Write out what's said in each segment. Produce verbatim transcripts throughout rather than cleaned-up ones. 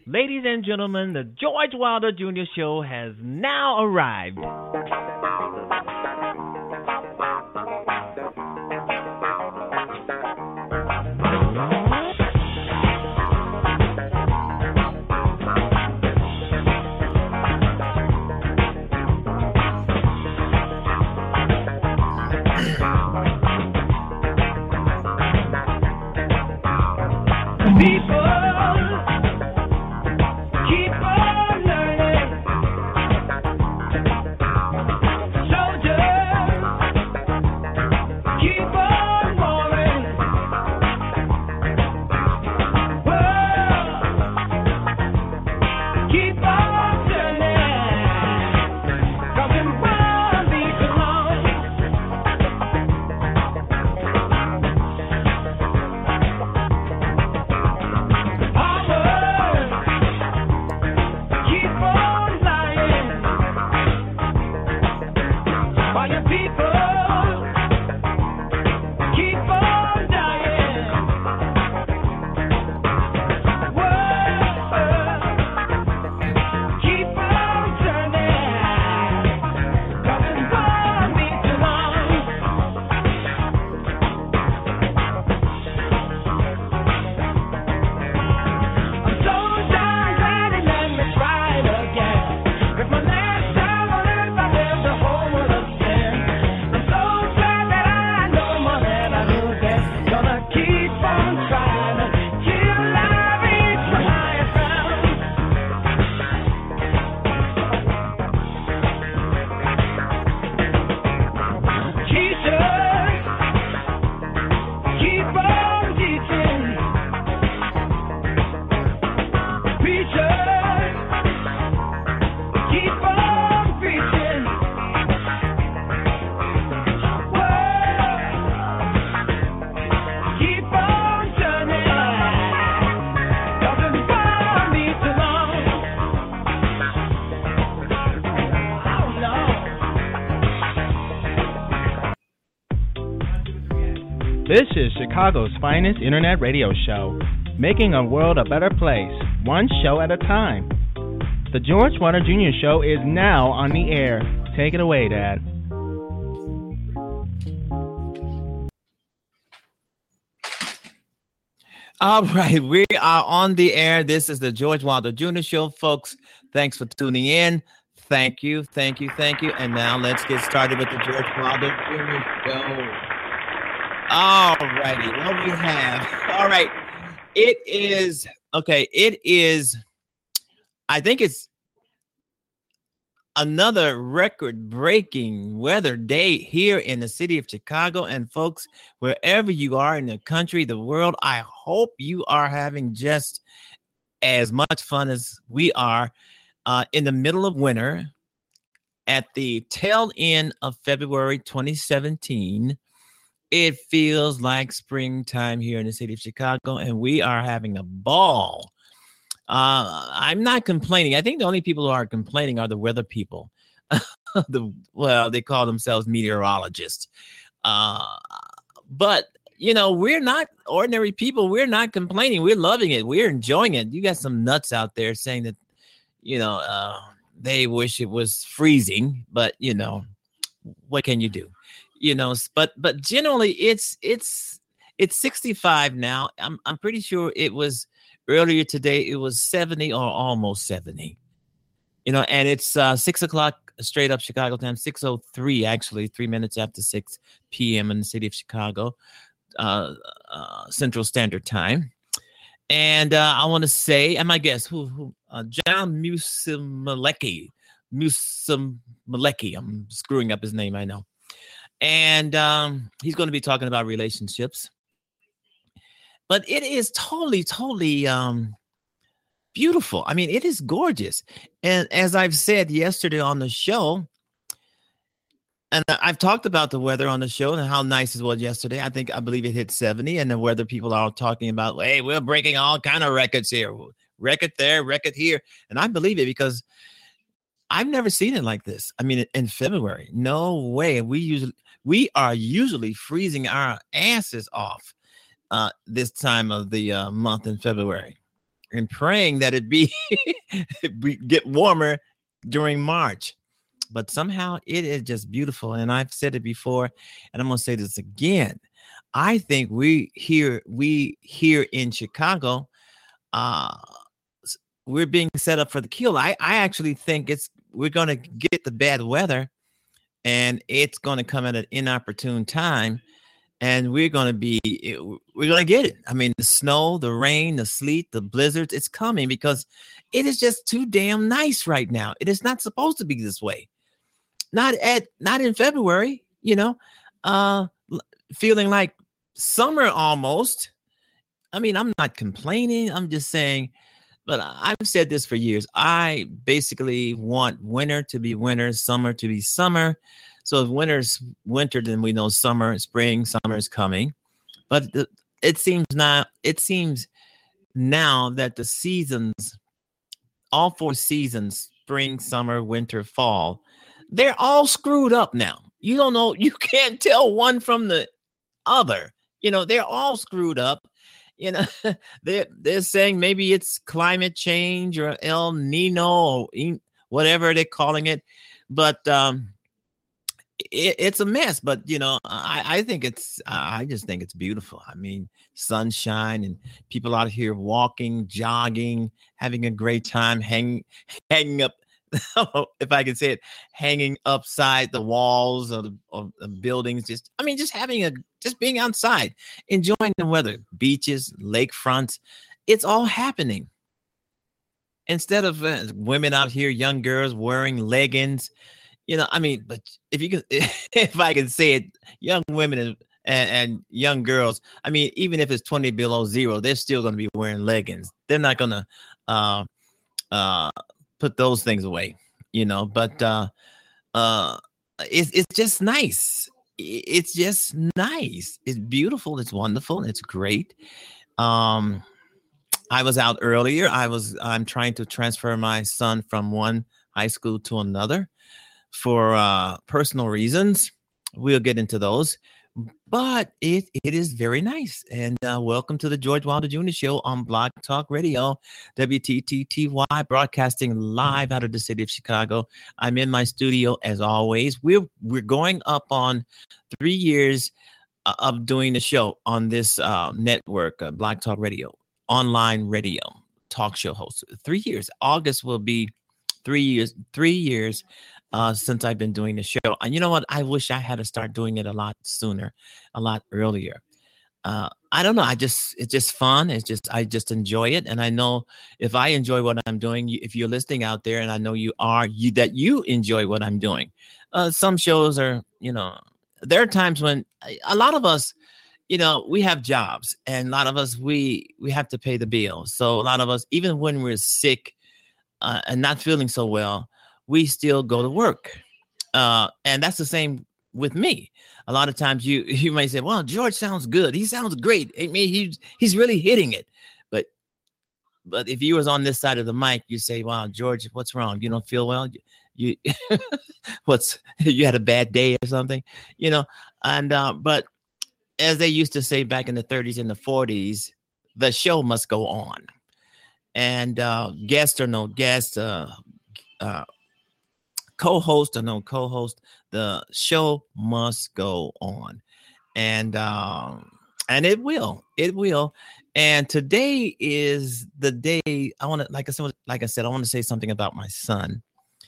Ladies and gentlemen, the George Wilder Junior Show has now arrived. This is Chicago's finest internet radio show, making a world a better place, one show at a time. The George Wilder Junior Show is now on the air. Take it away, Dad. All right, we are on the air. This is the George Wilder Junior Show, folks. Thanks for tuning in. Thank you, thank you, thank you. And now let's get started with the George Wilder Junior Show. All righty, what we have. All right, it is, okay, it is, I think it's another record-breaking weather day here in the city of Chicago. And folks, wherever you are in the country, the world, I hope you are having just as much fun as we are uh, in the middle of winter at the tail end of February twenty seventeen. It feels like springtime here in the city of Chicago, and we are having a ball. Uh, I'm not complaining. I think the only people who are complaining are the weather people. the, well, they call themselves meteorologists. Uh, but, you know, we're not ordinary people. We're not complaining. We're loving it. We're enjoying it. You got some nuts out there saying that, you know, uh, they wish it was freezing, but, you know, what can you do? You know, but but generally it's it's it's sixty-five now. I'm I'm pretty sure it was earlier today. It was seventy or almost seventy. You know, and it's uh, six o'clock straight up Chicago time. six oh three actually, three minutes after six p.m. in the city of Chicago, uh, uh, Central Standard Time. And uh, I want to say, and my guest, who who uh, John Musumeci, Musumeci. I'm screwing up his name, I know. And um, he's going to be talking about relationships. But it is totally, totally um, beautiful. I mean, it is gorgeous. And as I've said yesterday on the show, and I've talked about the weather on the show and how nice it was yesterday. I think, I believe it hit seventy. And the weather people are talking about, hey, we're breaking all kind of records here. Record there, record here. And I believe it because I've never seen it like this. I mean, in February, no way. We usually we are usually freezing our asses off uh, this time of the uh, month in February. and praying that it be get warmer during March. But somehow it is just beautiful. And I've said it before, and I'm going to say this again. I think we here, we here in Chicago, uh, we're being set up for the kill. I, I actually think it's we're going to get the bad weather, and it's going to come at an inopportune time, and we're going to be we're going to get it. I mean, the snow, the rain, the sleet, the blizzards, it's coming because it is just too damn nice right now. It is not supposed to be this way. Not at not in February, you know, uh, feeling like summer almost. I mean, I'm not complaining. I'm just saying, but I've said this for years. I basically want winter to be winter, summer to be summer. So if winter's winter, then we know summer, spring, summer is coming. But the, it seems not. It seems now that the seasons, all four seasons, spring, summer, winter, fall, they're all screwed up now. You don't know. You can't tell one from the other. You know, they're all screwed up. You know, they're, they're saying maybe it's climate change or El Nino or whatever they're calling it. But um, it, it's a mess. But, you know, I, I think it's I just think it's beautiful. I mean, sunshine and people out here walking, jogging, having a great time, hanging, hanging up. If I can say it, hanging upside the walls of the, of the buildings, just I mean, just having a just being outside, enjoying the weather, beaches, lakefronts, it's all happening. Instead of uh, women out here, young girls wearing leggings, you know, I mean, but if you can, if I can say it, young women and, and, and young girls, I mean, even if it's twenty below zero, they're still going to be wearing leggings. They're not going to, uh, uh. put those things away, you know, but uh, uh, it's, it's just nice. It's just nice. It's beautiful. It's wonderful. It's great. Um, I was out earlier. I was, I'm trying to transfer my son from one high school to another for uh, personal reasons. We'll get into those, but it it is very nice. And uh, welcome to the George Wilder Junior Show on Blog Talk Radio, W T T T Y, broadcasting live out of the city of Chicago. I'm in my studio as always. We're we're going up on three years uh, of doing the show on this uh, network, uh, Blog Talk Radio, online radio talk show host. Three years. August will be three years. Three years. Uh, since I've been doing the show. And you know what? I wish I had to start doing it a lot sooner, a lot earlier. Uh, I don't know. I just, it's just fun. It's just, I just enjoy it. And I know if I enjoy what I'm doing, if you're listening out there, and I know you are, you that you enjoy what I'm doing. Uh, some shows are, you know, there are times when a lot of us, you know, we have jobs, and a lot of us, we, we have to pay the bills. So a lot of us, even when we're sick uh, and not feeling so well, we still go to work. Uh, and that's the same with me. A lot of times you you might say, well, George sounds good. He sounds great. I mean, he's, he's really hitting it. But but if you was on this side of the mic, you say, wow, George, what's wrong? You don't feel well? You, you what's you had a bad day or something? You know, and uh, but as they used to say back in the thirties and the forties, the show must go on. And uh, guest or no guest, uh, uh, co-host or no co-host, the show must go on. And um and it will it will and today is the day. I want to like I said like I said I want to say something about my son.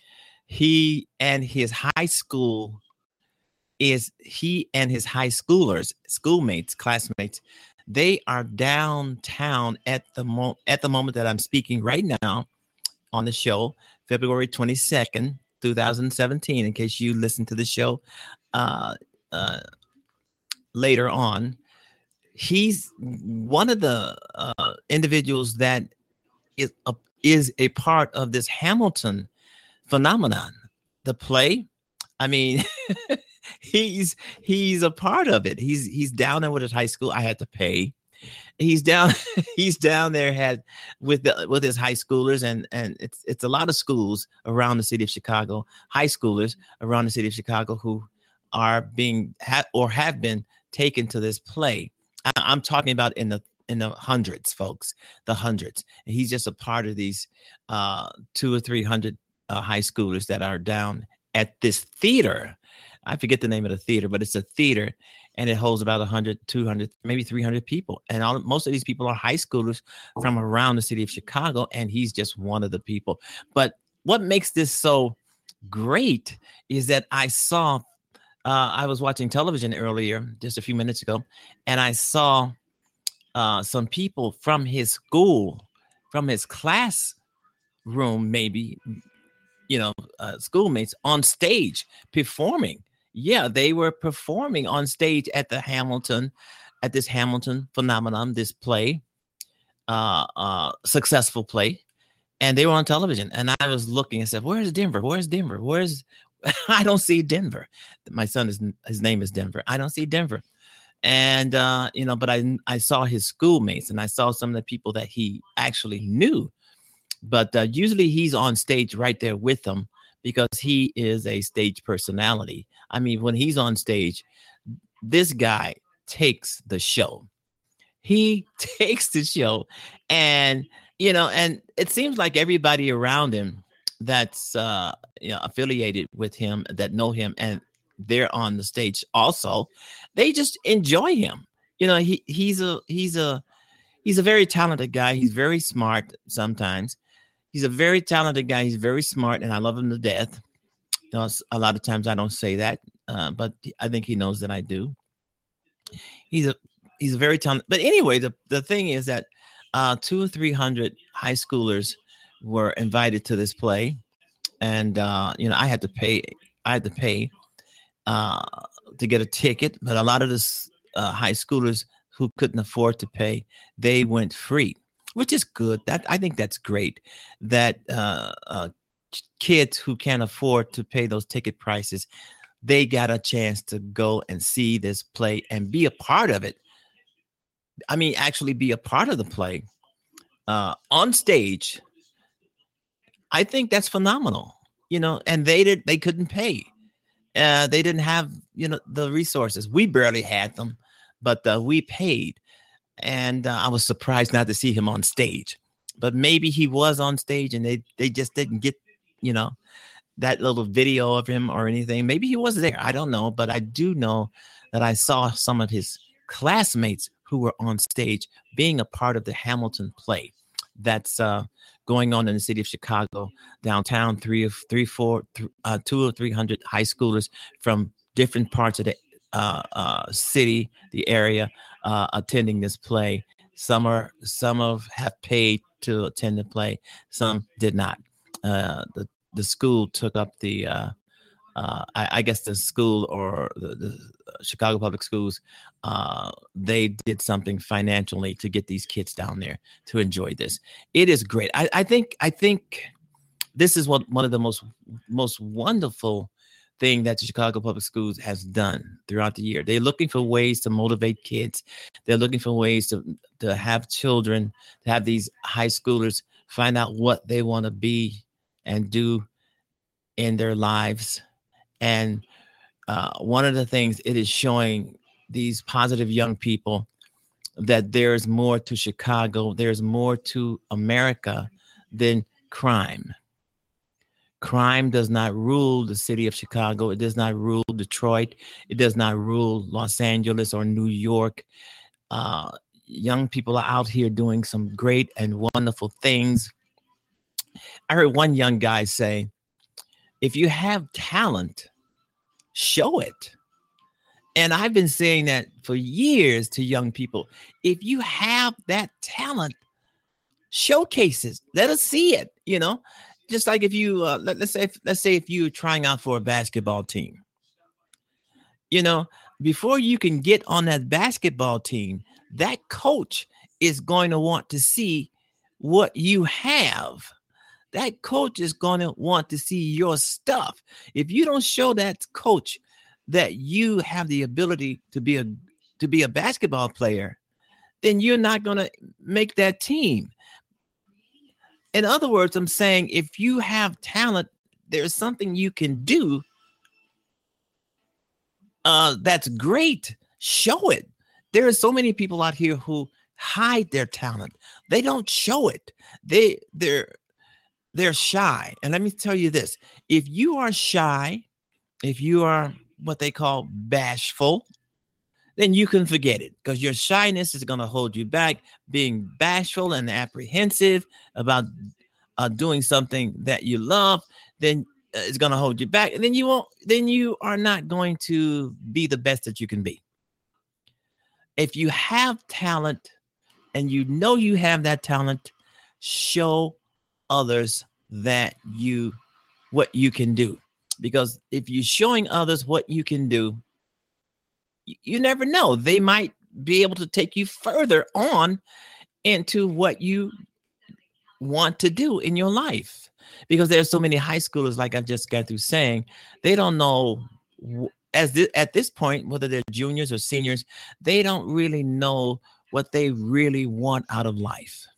He and his high school is he and his high schoolers, schoolmates, classmates, they are downtown at the mo- at the moment that I'm speaking right now on the show, February twenty-second, twenty seventeen, in case you listen to the show uh, uh, later on. He's one of the uh, individuals that is a, is a part of this Hamilton phenomenon, the play. I mean, he's he's a part of it. He's he's down there with his high school. I had to pay. He's down. He's down there had with the with his high schoolers, and and it's it's a lot of schools around the city of Chicago, high schoolers around the city of Chicago who are being ha- or have been taken to this play. I, I'm talking about in the in the hundreds, folks, the hundreds. And he's just a part of these uh, two or three hundred uh, high schoolers that are down at this theater. I forget the name of the theater, but it's a theater, and it holds about one hundred, two hundred, maybe three hundred people. And all, most of these people are high schoolers from around the city of Chicago, and he's just one of the people. But what makes this so great is that I saw, uh, I was watching television earlier, just a few minutes ago, and I saw uh, some people from his school, from his classroom, maybe, you know, uh, schoolmates on stage performing. Yeah, they were performing on stage at the Hamilton, at this Hamilton phenomenon, this play, uh, uh, successful play. And they were on television. And I was looking and said, where's Denver? Where's Denver? Where's, I don't see Denver. My son is, his name is Denver. I don't see Denver. And, uh, you know, but I, I saw his schoolmates, and I saw some of the people that he actually knew. But uh, usually he's on stage right there with them, because he is a stage personality. I mean, when he's on stage, this guy takes the show. He takes the show. And, you know, and it seems like everybody around him that's uh, you know, affiliated with him, that know him, and they're on the stage also, they just enjoy him. You know, he he's a he's a he's a very talented guy. He's very smart sometimes. He's a very talented guy. He's very smart, and I love him to death. You know, a lot of times I don't say that, uh, but I think he knows that I do. He's a he's a very talented. But anyway, the, the thing is that uh, two or three hundred high schoolers were invited to this play, and uh, you know, I had to pay. I had to pay uh, to get a ticket, but a lot of the uh, high schoolers who couldn't afford to pay, they went free, which is good. That I think that's great. That uh, uh, kids who can't afford to pay those ticket prices, they got a chance to go and see this play and be a part of it. I mean, actually be a part of the play uh, on stage. I think that's phenomenal, you know, and they did, they couldn't pay. Uh, they didn't have, you know, the resources. We barely had them, but uh, we paid. And uh, I was surprised not to see him on stage, but maybe he was on stage and they, they just didn't get, you know, that little video of him or anything. Maybe he was there. I don't know, but I do know that I saw some of his classmates who were on stage being a part of the Hamilton play that's uh, going on in the city of Chicago, downtown. Three of three, four, th- uh, two or three hundred high schoolers from different parts of the uh, uh, city, the area, uh, attending this play. Some are, some of have paid to attend the play. Some did not. Uh, the the school took up the, uh, uh, I, I guess the school or the, the Chicago Public Schools, uh, they did something financially to get these kids down there to enjoy this. It is great. I, I think I think this is what one of the most most wonderful thing that the Chicago Public Schools has done throughout the year. They're looking for ways to motivate kids. They're looking for ways to to have children, to have these high schoolers find out what they want to be and do in their lives. And uh, one of the things it is showing these positive young people that there's more to Chicago, there's more to America than crime. Crime does not rule the city of Chicago. It does not rule Detroit. It does not rule Los Angeles or New York. Uh, young people are out here doing some great and wonderful things. I heard one young guy say, if you have talent, show it. And I've been saying that for years to young people. If you have that talent, showcase it. Let us see it. You know, just like if you uh, let, let's say if, let's say if you're trying out for a basketball team, you know, before you can get on that basketball team, that coach is going to want to see what you have. That coach is going to want to see your stuff. If you don't show that coach that you have the ability to be a to be a basketball player, then you're not going to make that team. In other words, I'm saying if you have talent, there's something you can do uh, that's great. Show it. There are so many people out here who hide their talent. They don't show it. They they're they're shy. And let me tell you this: if you are shy, if you are what they call bashful, then you can forget it, because your shyness is going to hold you back. Being bashful and apprehensive about uh, doing something that you love, then uh, it's going to hold you back, and then you won't. Then you are not going to be the best that you can be. If you have talent, and you know you have that talent, show others that you what you can do. Because if you're showing others what you can do, you, you never know. They might be able to take you further on into what you want to do in your life. Because there's so many high schoolers, like I just got through saying, they don't know as th- at this point, whether they're juniors or seniors, they don't really know what they really want out of life.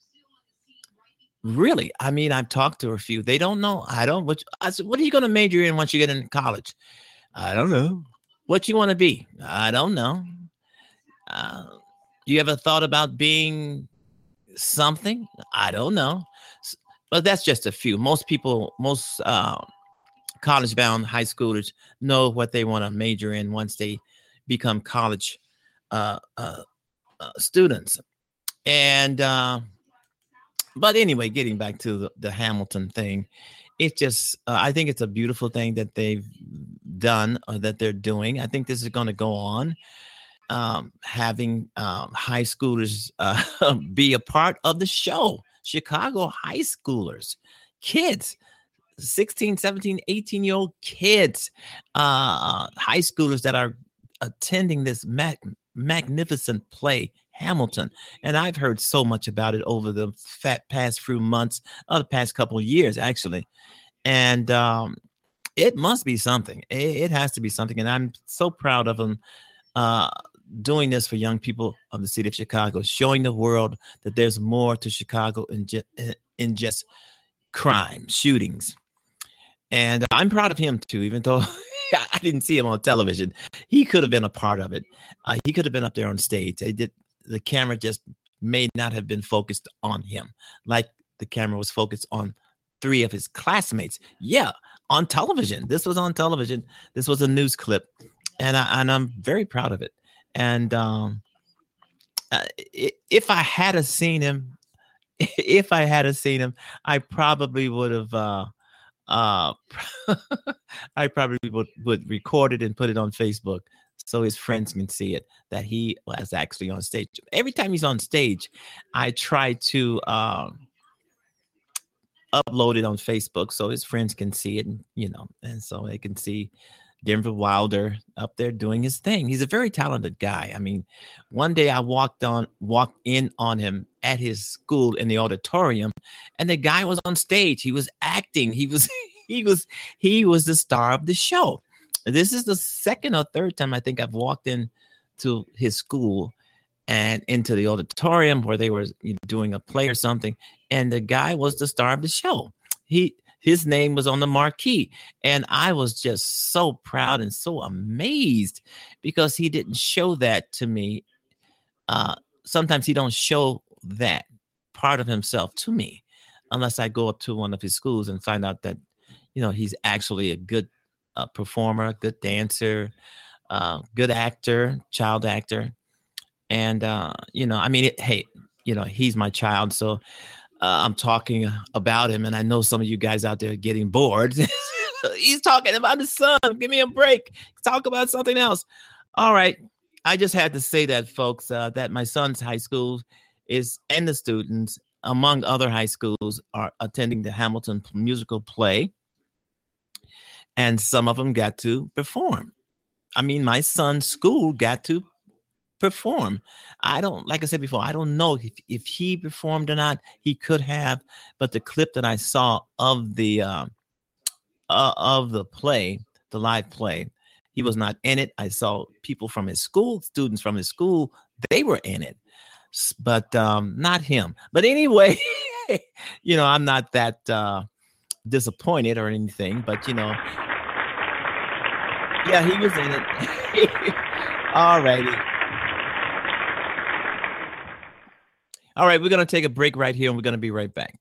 Really, I mean, I've talked to a few. They don't know. I don't. What I said, what are you going to major in once you get into college? I don't know. What you want to be? I don't know. Uh, you ever thought about being something? I don't know. But that's just a few. Most people, most uh, college-bound high schoolers know what they want to major in once they become college uh, uh, uh, students. And uh, but anyway, getting back to the, the Hamilton thing, it just uh, I think it's a beautiful thing that they've done or that they're doing. I think this is going to go on. Um, having um, high schoolers uh, be a part of the show. Chicago high schoolers, kids, sixteen, seventeen, eighteen year old kids, uh, high schoolers that are attending this mag- magnificent play, Hamilton. And I've heard so much about it over the fat past few months, or the past couple of years, actually. And um, it must be something. It, it has to be something. And I'm so proud of them uh, doing this for young people of the city of Chicago, showing the world that there's more to Chicago in, ju- in just crime, shootings. And I'm proud of him, too, even though I didn't see him on television. He could have been a part of it. Uh, he could have been up there on stage. They did. The camera just may not have been focused on him, like the camera was focused on three of his classmates. Yeah, on television. This was on television. This was a news clip, and I, and I'm very proud of it. And um, uh, if I had seen him, if I had seen him, I probably would have. Uh, uh, I probably would would record it and put it on Facebook, so his friends can see it, that he was actually on stage. Every time he's on stage, I try to um, upload it on Facebook so his friends can see it, and, you know, and so they can see Denver Wilder up there doing his thing. He's a very talented guy. I mean, one day I walked on, walked in on him at his school in the auditorium, and the guy was on stage. He was acting. He was, he was, he was the star of the show. This is the second or third time I think I've walked in to his school and into the auditorium where they were, you know, doing a play or something, and the guy was the star of the show. He, his name was on the marquee, and I was just so proud and so amazed because he didn't show that to me. Uh, sometimes he don't show that part of himself to me unless I go up to one of his schools and find out that, you know, he's actually a good uh, performer, a good dancer, uh, good actor, child actor. And, uh, you know, I mean, it, hey, you know, he's my child. So uh, I'm talking about him. And I know some of you guys out there are getting bored. He's talking about his son. Give me a break. Talk about something else. All right. I just had to say that, folks, uh, that my son's high school is, and the students, among other high schools, are attending the Hamilton musical play. And some of them got to perform. I mean, my son's school got to perform. I don't, like I said before, I don't know if, if he performed or not. He could have, but the clip that I saw of the uh, uh, of the play, the live play, he was not in it. I saw people from his school, students from his school, they were in it, but um, not him. But anyway, you know, I'm not that uh, disappointed or anything, but, you know, yeah, he was in it. All righty. All right, we're going to take a break right here, and we're going to be right back.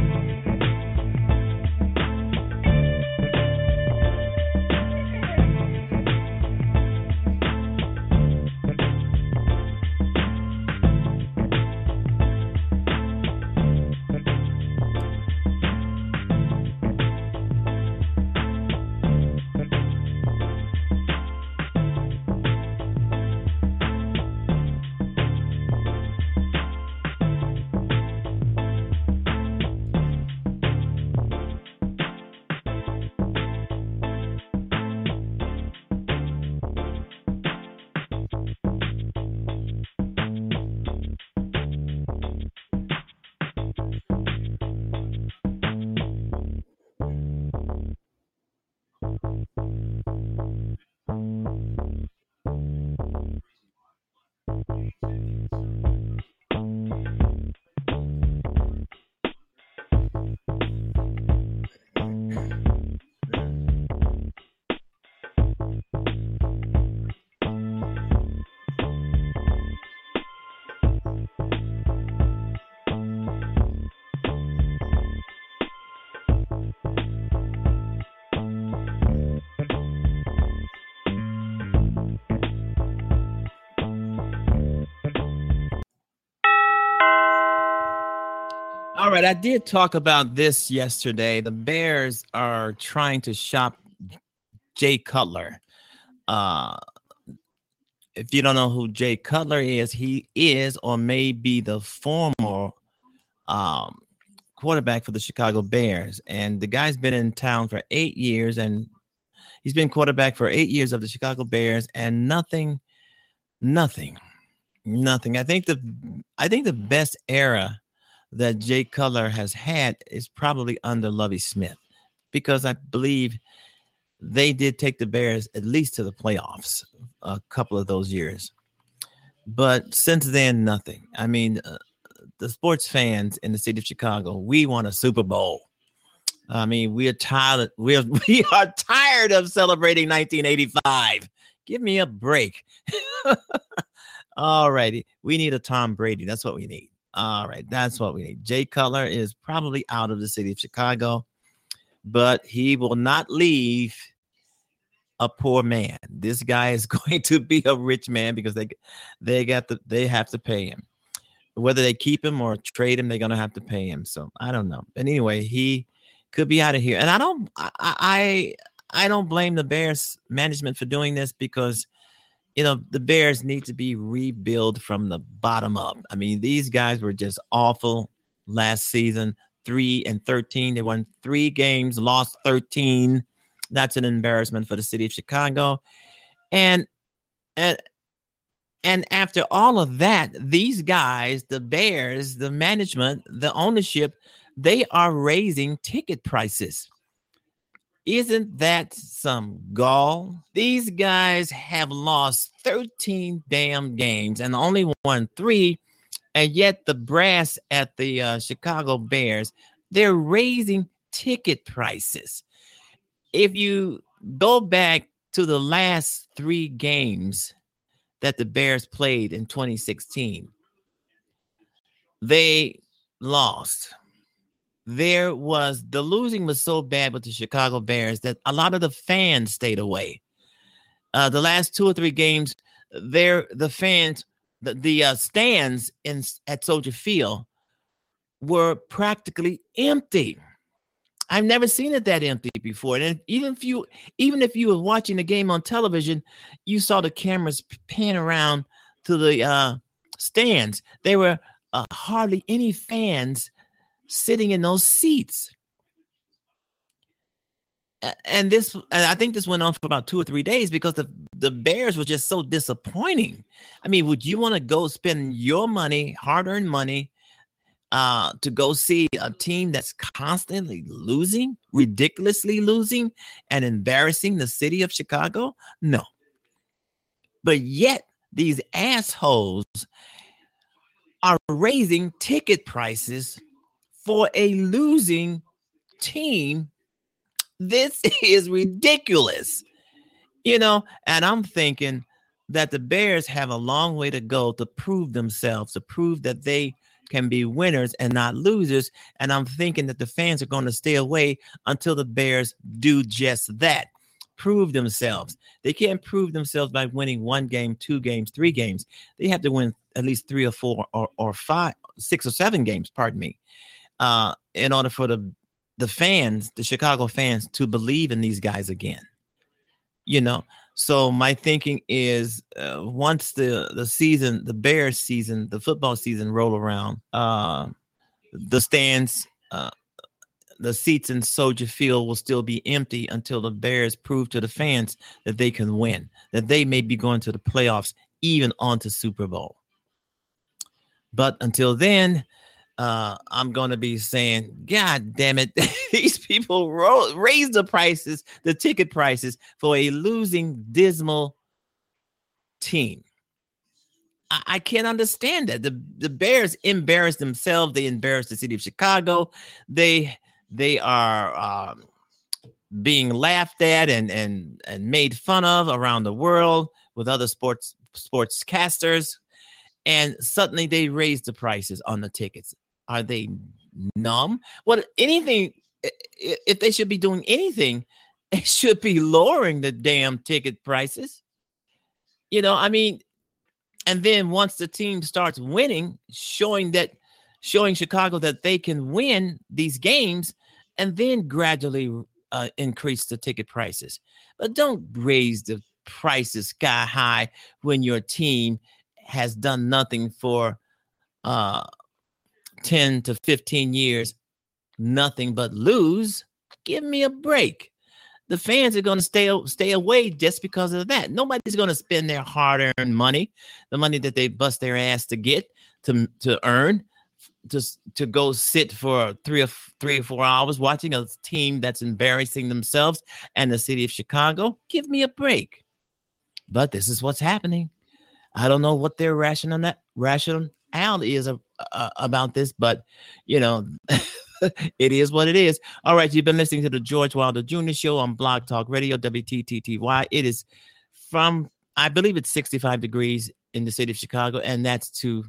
All right, I did talk about this yesterday. The Bears are trying to shop Jay Cutler. Uh, if you don't know who Jay Cutler is, he is or may be the former um, quarterback for the Chicago Bears. And the guy's been in town for eight years, and he's been quarterback for eight years of the Chicago Bears, and nothing, nothing, nothing. I think the I think the best era that Jay Cutler has had is probably under Lovie Smith, because I believe they did take the Bears at least to the playoffs a couple of those years. But since then, nothing. I mean, uh, the sports fans in the city of Chicago, we want a Super Bowl. I mean, we are tired. We are, we are tired of celebrating nineteen eighty-five. Give me a break. All righty. We need a Tom Brady. That's what we need. All right, that's what we need. Jay Cutler is probably out of the city of Chicago, but he will not leave a poor man. This guy is going to be a rich man because they they got the they have to pay him. Whether they keep him or trade him, they're gonna have to pay him. So I don't know. But anyway, he could be out of here, and I don't I I, I don't blame the Bears management for doing this, because you know, the Bears need to be rebuilt from the bottom up. I mean, these guys were just awful last season, three and thirteen. They won three games, lost thirteen. That's an embarrassment for the city of Chicago. And, and, and after all of that, these guys, the Bears, the management, the ownership, they are raising ticket prices. Isn't that some gall? These guys have lost thirteen damn games and only won three. And yet the brass at the uh, Chicago Bears, they're raising ticket prices. If you go back to the last three games that the Bears played in twenty sixteen, they lost. There was the losing was so bad with the Chicago Bears that a lot of the fans stayed away. Uh, the last two or three games, there the fans, the, the uh, stands in at Soldier Field were practically empty. I've never seen it that empty before. And even if you even if you were watching the game on television, you saw the cameras pan around to the uh, stands. There were uh, hardly any fans sitting in those seats. And this, and I think this went on for about two or three days because the, the Bears were just so disappointing. I mean, would you want to go spend your money, hard-earned money, uh, to go see a team that's constantly losing, ridiculously losing, and embarrassing the city of Chicago? No. But yet, these assholes are raising ticket prices for a losing team. This is ridiculous, you know, and I'm thinking that the Bears have a long way to go to prove themselves, to prove that they can be winners and not losers. And I'm thinking that the fans are going to stay away until the Bears do just that. Prove themselves. They can't prove themselves by winning one game, two games, three games. They have to win at least three or four or, or five, six or seven games, pardon me, uh, in order for the, the fans, the Chicago fans, to believe in these guys again. You know, so my thinking is uh, once the, the season, the Bears season, the football season roll around, uh, the stands, uh, the seats in Soldier Field will still be empty until the Bears prove to the fans that they can win, that they may be going to the playoffs, even on to Super Bowl. But until then, uh, I'm going to be saying, God damn it, these people ro- raise the prices, the ticket prices for a losing, dismal team. I, I can't understand that. The, the Bears embarrass themselves. They embarrass the city of Chicago. They they are um, being laughed at and, and, and made fun of around the world with other sports sportscasters. And suddenly they raise the prices on the tickets. Are they numb? Well, anything, if they should be doing anything, it should be lowering the damn ticket prices. You know, I mean, and then once the team starts winning, showing that, showing Chicago that they can win these games, and then gradually uh, increase the ticket prices. But don't raise the prices sky high when your team has done nothing for uh, ten to fifteen years, nothing but lose. Give me a break. The fans are going to stay stay away just because of that. Nobody's going to spend their hard-earned money, the money that they bust their ass to get, to to earn, to, to go sit for three or three or four hours watching a team that's embarrassing themselves and the city of Chicago. Give me a break. But this is what's happening. I don't know what their rational rationality is uh, uh, about this, but, you know, it is what it is. All right, you've been listening to the George Wilder Junior Show on Blog Talk Radio, W T T T Y. It is from, I believe it's sixty-five degrees in the city of Chicago, and that's to,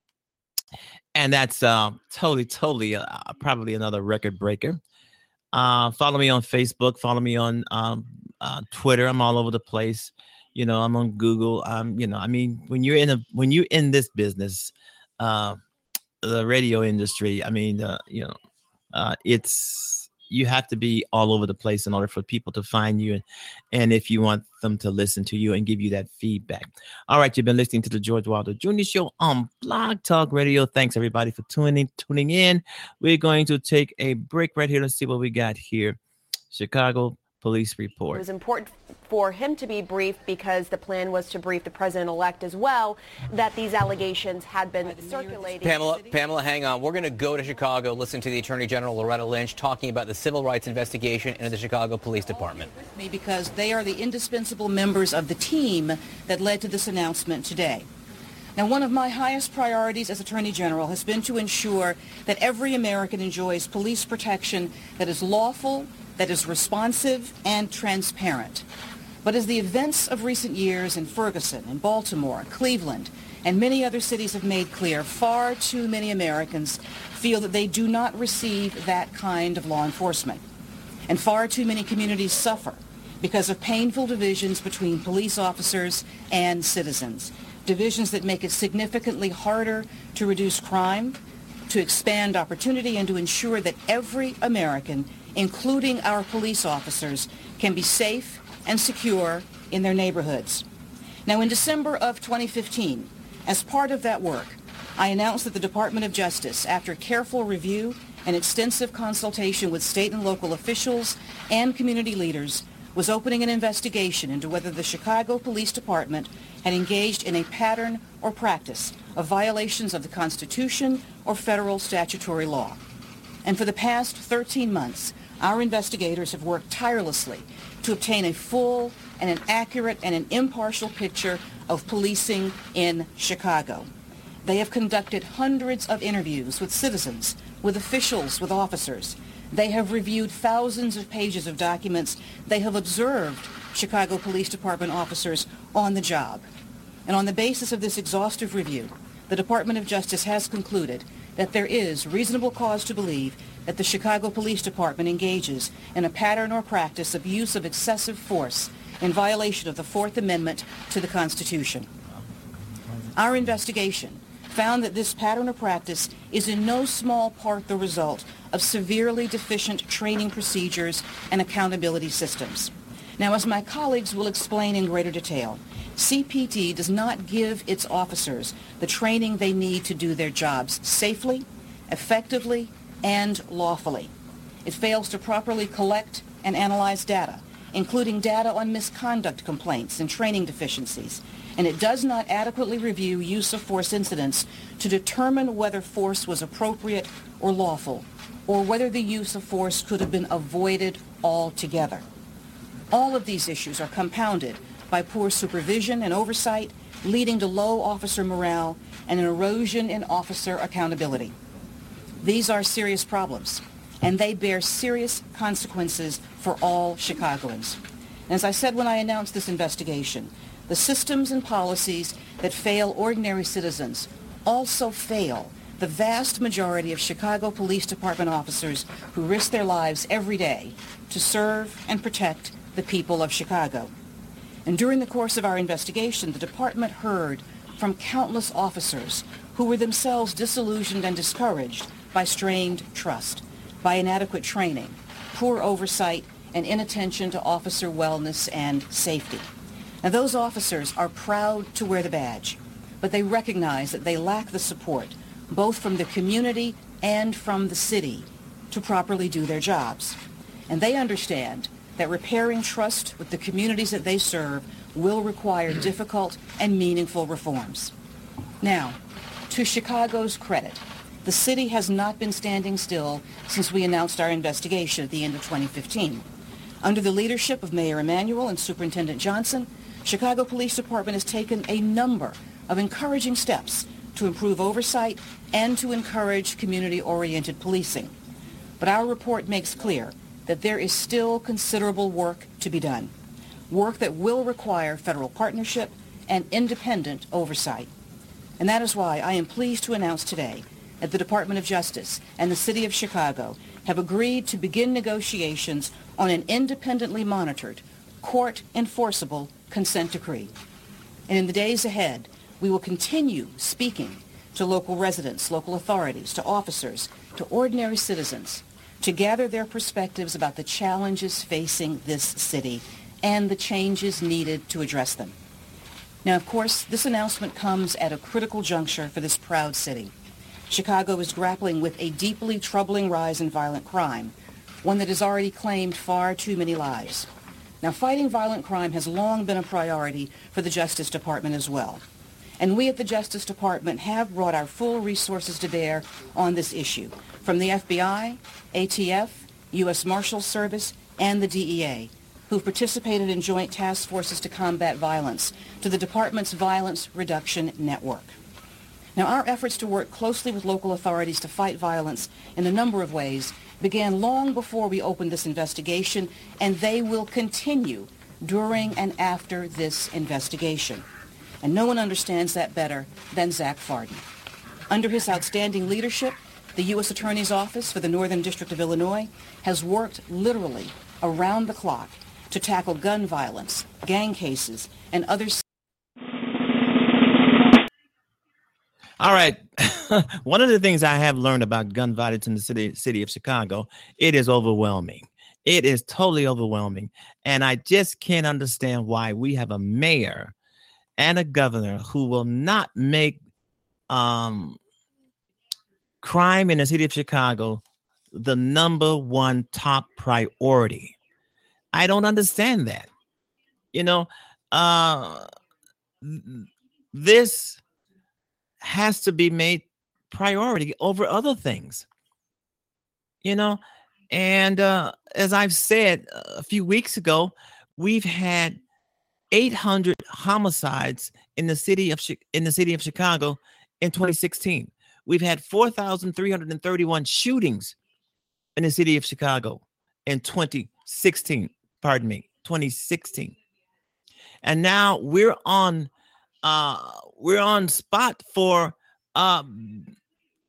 and that's uh, totally, totally uh, probably another record breaker. Uh, follow me on Facebook. Follow me on um, uh, Twitter. I'm all over the place. You know, I'm on Google. Um, you know, I mean, when you're in a when you're in this business, uh, the radio industry, I mean, uh, you know, uh, it's you have to be all over the place in order for people to find you, and and if you want them to listen to you and give you that feedback. All right, you've been listening to the George Wilder Junior Show on Blog Talk Radio. Thanks everybody for tuning tuning in. We're going to take a break right here. Let's see what we got here. Chicago Police Report. It was important for him to be briefed because the plan was to brief the president-elect as well that these allegations had been circulating. Pamela, Pamela, hang on. We're going to go to Chicago, listen to the Attorney General Loretta Lynch talking about the civil rights investigation into the Chicago Police Department. With me because they are the indispensable members of the team that led to this announcement today. Now, one of my highest priorities as Attorney General has been to ensure that every American enjoys police protection that is lawful, that is responsive and transparent. But as the events of recent years in Ferguson, in Baltimore, Cleveland, and many other cities have made clear, far too many Americans feel that they do not receive that kind of law enforcement. And far too many communities suffer because of painful divisions between police officers and citizens. Divisions that make it significantly harder to reduce crime, to expand opportunity, and to ensure that every American, including our police officers, can be safe and secure in their neighborhoods. Now, in December of twenty fifteen, as part of that work, I announced that the Department of Justice, after careful review and extensive consultation with state and local officials and community leaders, was opening an investigation into whether the Chicago Police Department had engaged in a pattern or practice of violations of the Constitution or federal statutory law. And for the past thirteen months, our investigators have worked tirelessly to obtain a full and an accurate and an impartial picture of policing in Chicago. They have conducted hundreds of interviews with citizens, with officials, with officers. They have reviewed thousands of pages of documents. They have observed Chicago Police Department officers on the job. And on the basis of this exhaustive review, the Department of Justice has concluded that there is reasonable cause to believe that the Chicago Police Department engages in a pattern or practice of use of excessive force in violation of the Fourth Amendment to the Constitution. Our investigation found that this pattern or practice is in no small part the result of severely deficient training procedures and accountability systems. Now, as my colleagues will explain in greater detail, C P D does not give its officers the training they need to do their jobs safely, effectively, and lawfully. It fails to properly collect and analyze data, including data on misconduct complaints and training deficiencies, and it does not adequately review use of force incidents to determine whether force was appropriate or lawful, or whether the use of force could have been avoided altogether. All of these issues are compounded by poor supervision and oversight, leading to low officer morale and an erosion in officer accountability. These are serious problems, and they bear serious consequences for all Chicagoans. As I said when I announced this investigation, the systems and policies that fail ordinary citizens also fail the vast majority of Chicago Police Department officers who risk their lives every day to serve and protect the people of Chicago. And during the course of our investigation, the department heard from countless officers who were themselves disillusioned and discouraged by strained trust, by inadequate training, poor oversight, and inattention to officer wellness and safety. Now, those officers are proud to wear the badge, but they recognize that they lack the support, both from the community and from the city, to properly do their jobs. And they understand that repairing trust with the communities that they serve will require difficult and meaningful reforms. Now, to Chicago's credit, the city has not been standing still since we announced our investigation at the end of twenty fifteen. Under the leadership of Mayor Emanuel and Superintendent Johnson, Chicago Police Department has taken a number of encouraging steps to improve oversight and to encourage community-oriented policing. But our report makes clear that there is still considerable work to be done, work that will require federal partnership and independent oversight. And that is why I am pleased to announce today that the Department of Justice and the City of Chicago have agreed to begin negotiations on an independently monitored, court-enforceable consent decree. And in the days ahead, we will continue speaking to local residents, local authorities, to officers, to ordinary citizens, to gather their perspectives about the challenges facing this city and the changes needed to address them. Now, of course, this announcement comes at a critical juncture for this proud city. Chicago is grappling with a deeply troubling rise in violent crime, one that has already claimed far too many lives. Now, fighting violent crime has long been a priority for the Justice Department as well. And we at the Justice Department have brought our full resources to bear on this issue, from the F B I, A T F, U S Marshals Service, and the D E A, who've participated in joint task forces to combat violence, to the department's Violence Reduction Network. Now, our efforts to work closely with local authorities to fight violence in a number of ways began long before we opened this investigation, and they will continue during and after this investigation. And no one understands that better than Zach Fardon. Under his outstanding leadership, the U S Attorney's Office for the Northern District of Illinois has worked literally around the clock to tackle gun violence, gang cases, and other. All right. One of the things I have learned about gun violence in the city, city of Chicago, it is overwhelming. It is totally overwhelming. And I just can't understand why we have a mayor and a governor who will not make um, crime in the city of Chicago the number one top priority. I don't understand that. You know, uh, this has to be made priority over other things, you know, and uh, as I've said a few weeks ago, we've had eight hundred homicides in the city of in the city of Chicago in twenty sixteen. We've had four thousand three hundred thirty-one shootings in the city of Chicago in twenty sixteen. Pardon me, twenty sixteen. And now we're on uh, we're on spot for um,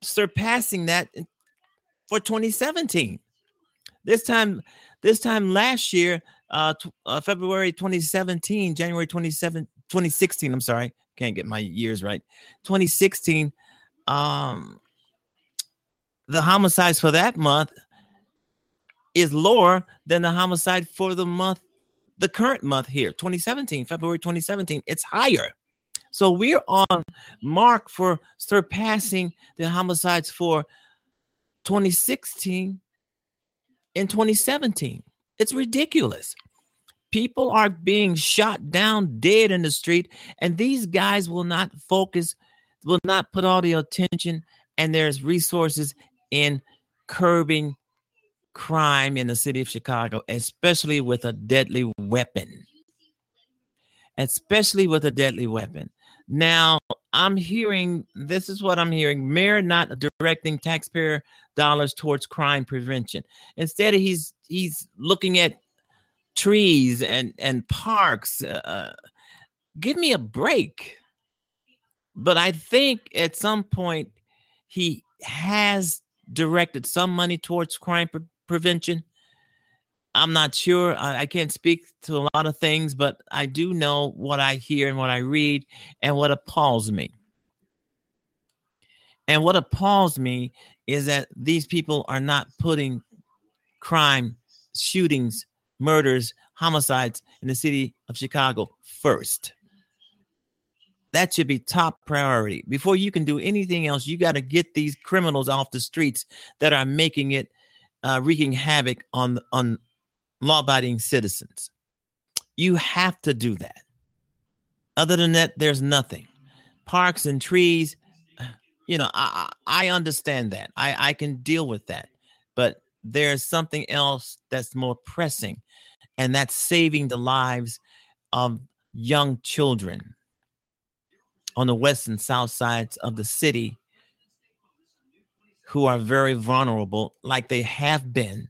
surpassing that for twenty seventeen. This time, this time last year, uh, t- uh February twenty seventeen, January twenty-seventh, twenty sixteen. I'm sorry, can't get my years right. twenty sixteen. Um, the homicides for that month is lower than the homicide for the month, the current month here, twenty seventeen, February twenty seventeen. It's higher. So we're on mark for surpassing the homicides for twenty sixteen and twenty seventeen. It's ridiculous. People are being shot down dead in the street, and these guys will not focus, will not put all the attention and there's resources in curbing crime in the city of Chicago, especially with a deadly weapon. Especially with a deadly weapon. Now, I'm hearing, this is what I'm hearing, mayor not directing taxpayer dollars towards crime prevention. Instead, he's he's looking at trees and, and parks. Uh, give me a break. But I think at some point, he has directed some money towards crime pre- prevention. I'm not sure. I, I can't speak to a lot of things, but I do know what I hear and what I read and what appalls me. And what appalls me is that these people are not putting crime, shootings, murders, homicides in the city of Chicago first. That should be top priority. Before you can do anything else, you got to get these criminals off the streets that are making it, uh, wreaking havoc on on. law-abiding citizens. You have to do that. Other than that, there's nothing. Parks and trees, you know, I I understand that. I, I can deal with that. But there's something else that's more pressing, and that's saving the lives of young children on the west and south sides of the city who are very vulnerable, like they have been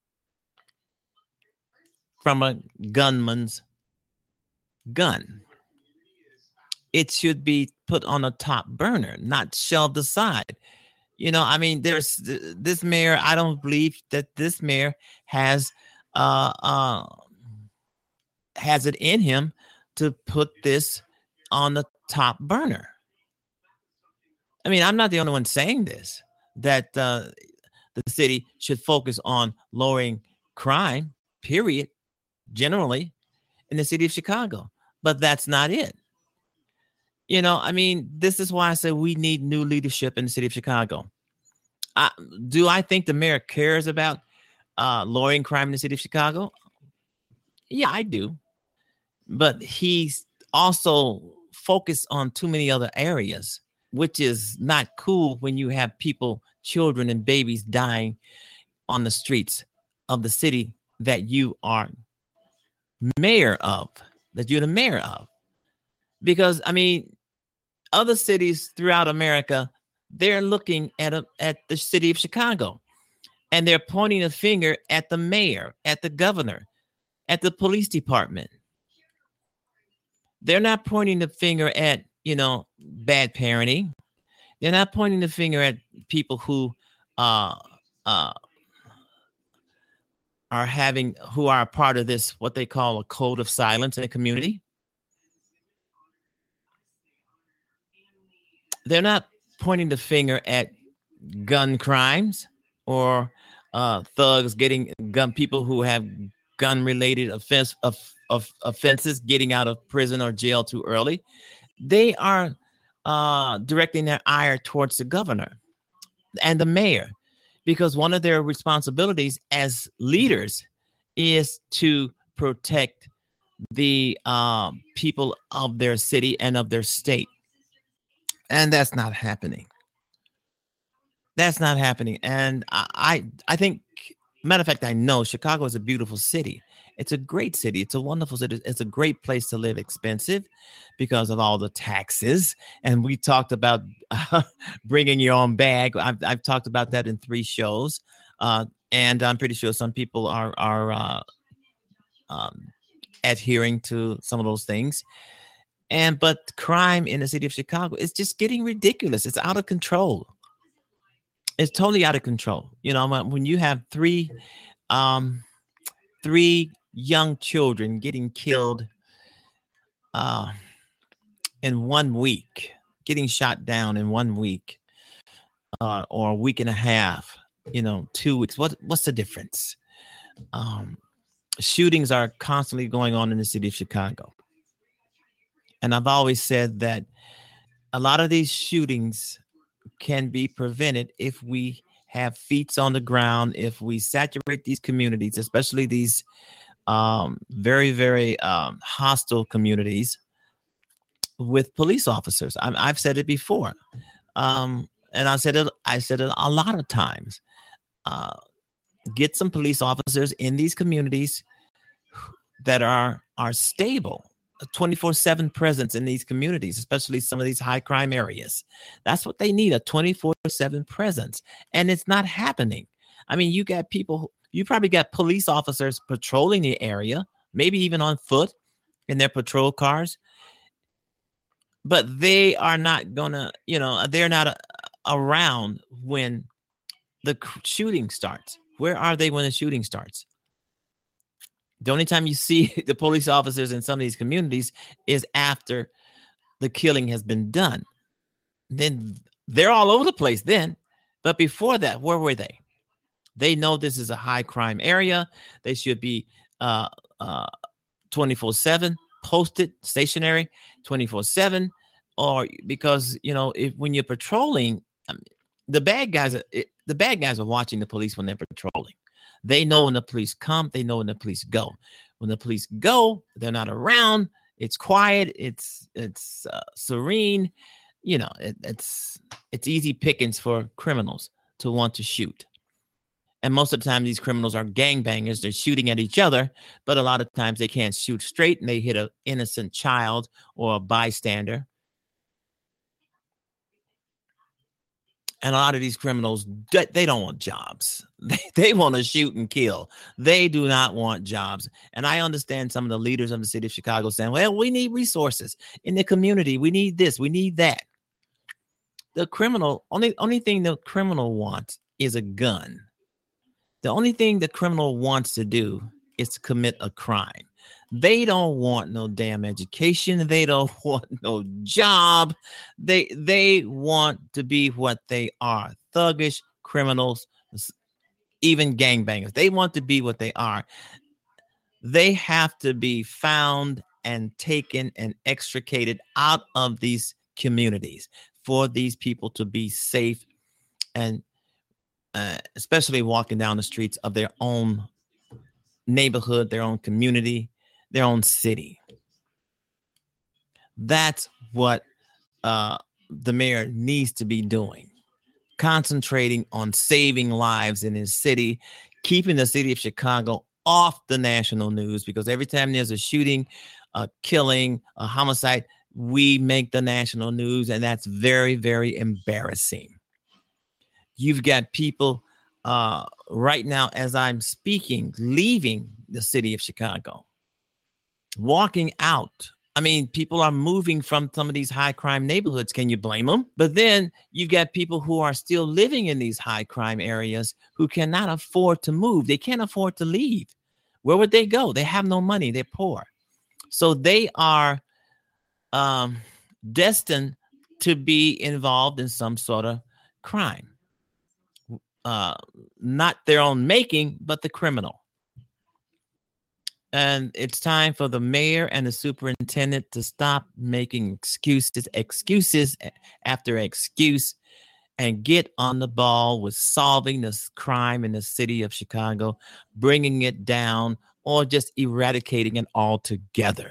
from a gunman's gun. It should be put on a top burner, not shelved aside. You know, I mean, there's this mayor. I don't believe that this mayor has uh, uh, has it in him to put this on the top burner. I mean, I'm not the only one saying this, that uh, the city should focus on lowering crime, period, generally in the city of Chicago. But that's not it. You know, I mean, this is why I say we need new leadership in the city of Chicago. I, do I think the mayor cares about uh, lowering crime in the city of Chicago? Yeah, I do. But he's also focused on too many other areas, which is not cool when you have people, children and babies dying on the streets of the city that you are mayor of, that you're the mayor of. Because, I mean, other cities throughout America, they're looking at a, at the city of Chicago, and they're pointing a finger at the mayor, at the governor, at the police department. They're not pointing the finger at, you know, bad parenting. They're not pointing the finger at people who uh, uh, are having, who are a part of this, what they call a code of silence in the community. They're not pointing the finger at gun crimes or uh, thugs getting gun, people who have gun-related offense of, of offenses getting out of prison or jail too early. They are uh, directing their ire towards the governor and the mayor, because one of their responsibilities as leaders is to protect the uh, people of their city and of their state. And that's not happening. That's not happening. And I, I, I think, matter of fact, I know Chicago is a beautiful city. It's a great city. It's a wonderful city. It's a great place to live. Expensive because of all the taxes. And we talked about uh, bringing your own bag. I've, I've talked about that in three shows. Uh, and I'm pretty sure some people are, are uh, um, adhering to some of those things. And but crime in the city of Chicago is just getting ridiculous. It's out of control. it's totally out of control. You know, when when you have three, um, three young children getting killed, uh, in one week, getting shot down in one week, uh, or a week and a half, you know, two weeks. What what's the difference? Um, shootings are constantly going on in the city of Chicago, and I've always said that a lot of these shootings can be prevented if we have feet on the ground, if we saturate these communities, especially these um, very, very um, hostile communities, with police officers. I, I've said it before, um, and I said it. I said it a lot of times. Uh, get some police officers in these communities that are are stable. twenty-four seven presence in these communities, especially some of these high crime areas. That's what they need, a twenty-four seven presence. And it's not happening. I mean, you got people, you probably got police officers patrolling the area, maybe even on foot in their patrol cars, but they are not gonna, you know, they're not uh, around when the shooting starts. Where are they when the shooting starts? The only time you see the police officers in some of these communities is after the killing has been done. Then they're all over the place then. But before that, where were they? They know this is a high crime area. They should be uh, uh, twenty-four seven posted, stationary, twenty-four seven. Or because, you know, if when you're patrolling, I mean, the bad guys, are, it, the bad guys are watching the police when they're patrolling. They know when the police come. They know when the police go. When the police go, they're not around. It's quiet. It's it's uh, serene. You know, it, it's it's easy pickings for criminals to want to shoot. And most of the time, these criminals are gangbangers. They're shooting at each other, but a lot of times they can't shoot straight, and they hit an innocent child or a bystander. And a lot of these criminals, they don't want jobs. They, they want to shoot and kill. They do not want jobs. And I understand some of the leaders of the city of Chicago saying, well, we need resources in the community. We need this. We need that. The criminal, only, only thing the criminal wants is a gun. The only thing the criminal wants to do is to commit a crime. They don't want no damn education. They don't want no job. They they want to be what they are. Thuggish criminals, even gangbangers. They want to be what they are. They have to be found and taken and extricated out of these communities for these people to be safe, and uh, especially walking down the streets of their own neighborhood, their own community, their own city. That's what uh, the mayor needs to be doing. Concentrating on saving lives in his city, keeping the city of Chicago off the national news, because every time there's a shooting, a killing, a homicide, we make the national news, and that's very, very embarrassing. You've got people uh, right now, as I'm speaking, leaving the city of Chicago, walking out. I mean, people are moving from some of these high crime neighborhoods. Can you blame them? But then you've got people who are still living in these high crime areas who cannot afford to move. They can't afford to leave. Where would they go? They have no money. They're poor. So they are um, destined to be involved in some sort of crime. Uh, not their own making, but the criminal. And it's time for the mayor and the superintendent to stop making excuses, excuses after excuse, and get on the ball with solving this crime in the city of Chicago, bringing it down, or just eradicating it altogether.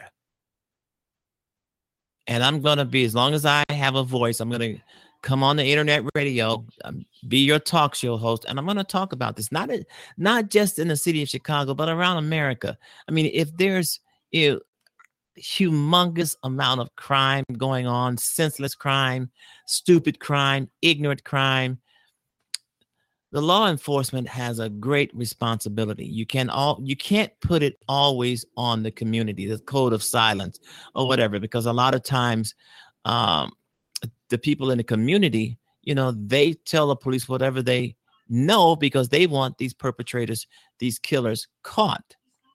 And I'm going to be, as long as I have a voice, I'm going to come on the internet radio, um, be your talk show host, and I'm going to talk about this, not a, not just in the city of Chicago, but around America. I mean, if there's a humongous amount of crime going on, senseless crime, stupid crime, ignorant crime, the law enforcement has a great responsibility. You can all you can't put it always on the community, the code of silence or whatever, because a lot of times um, the people in the community, you know, they tell the police whatever they know because they want these perpetrators, these killers caught.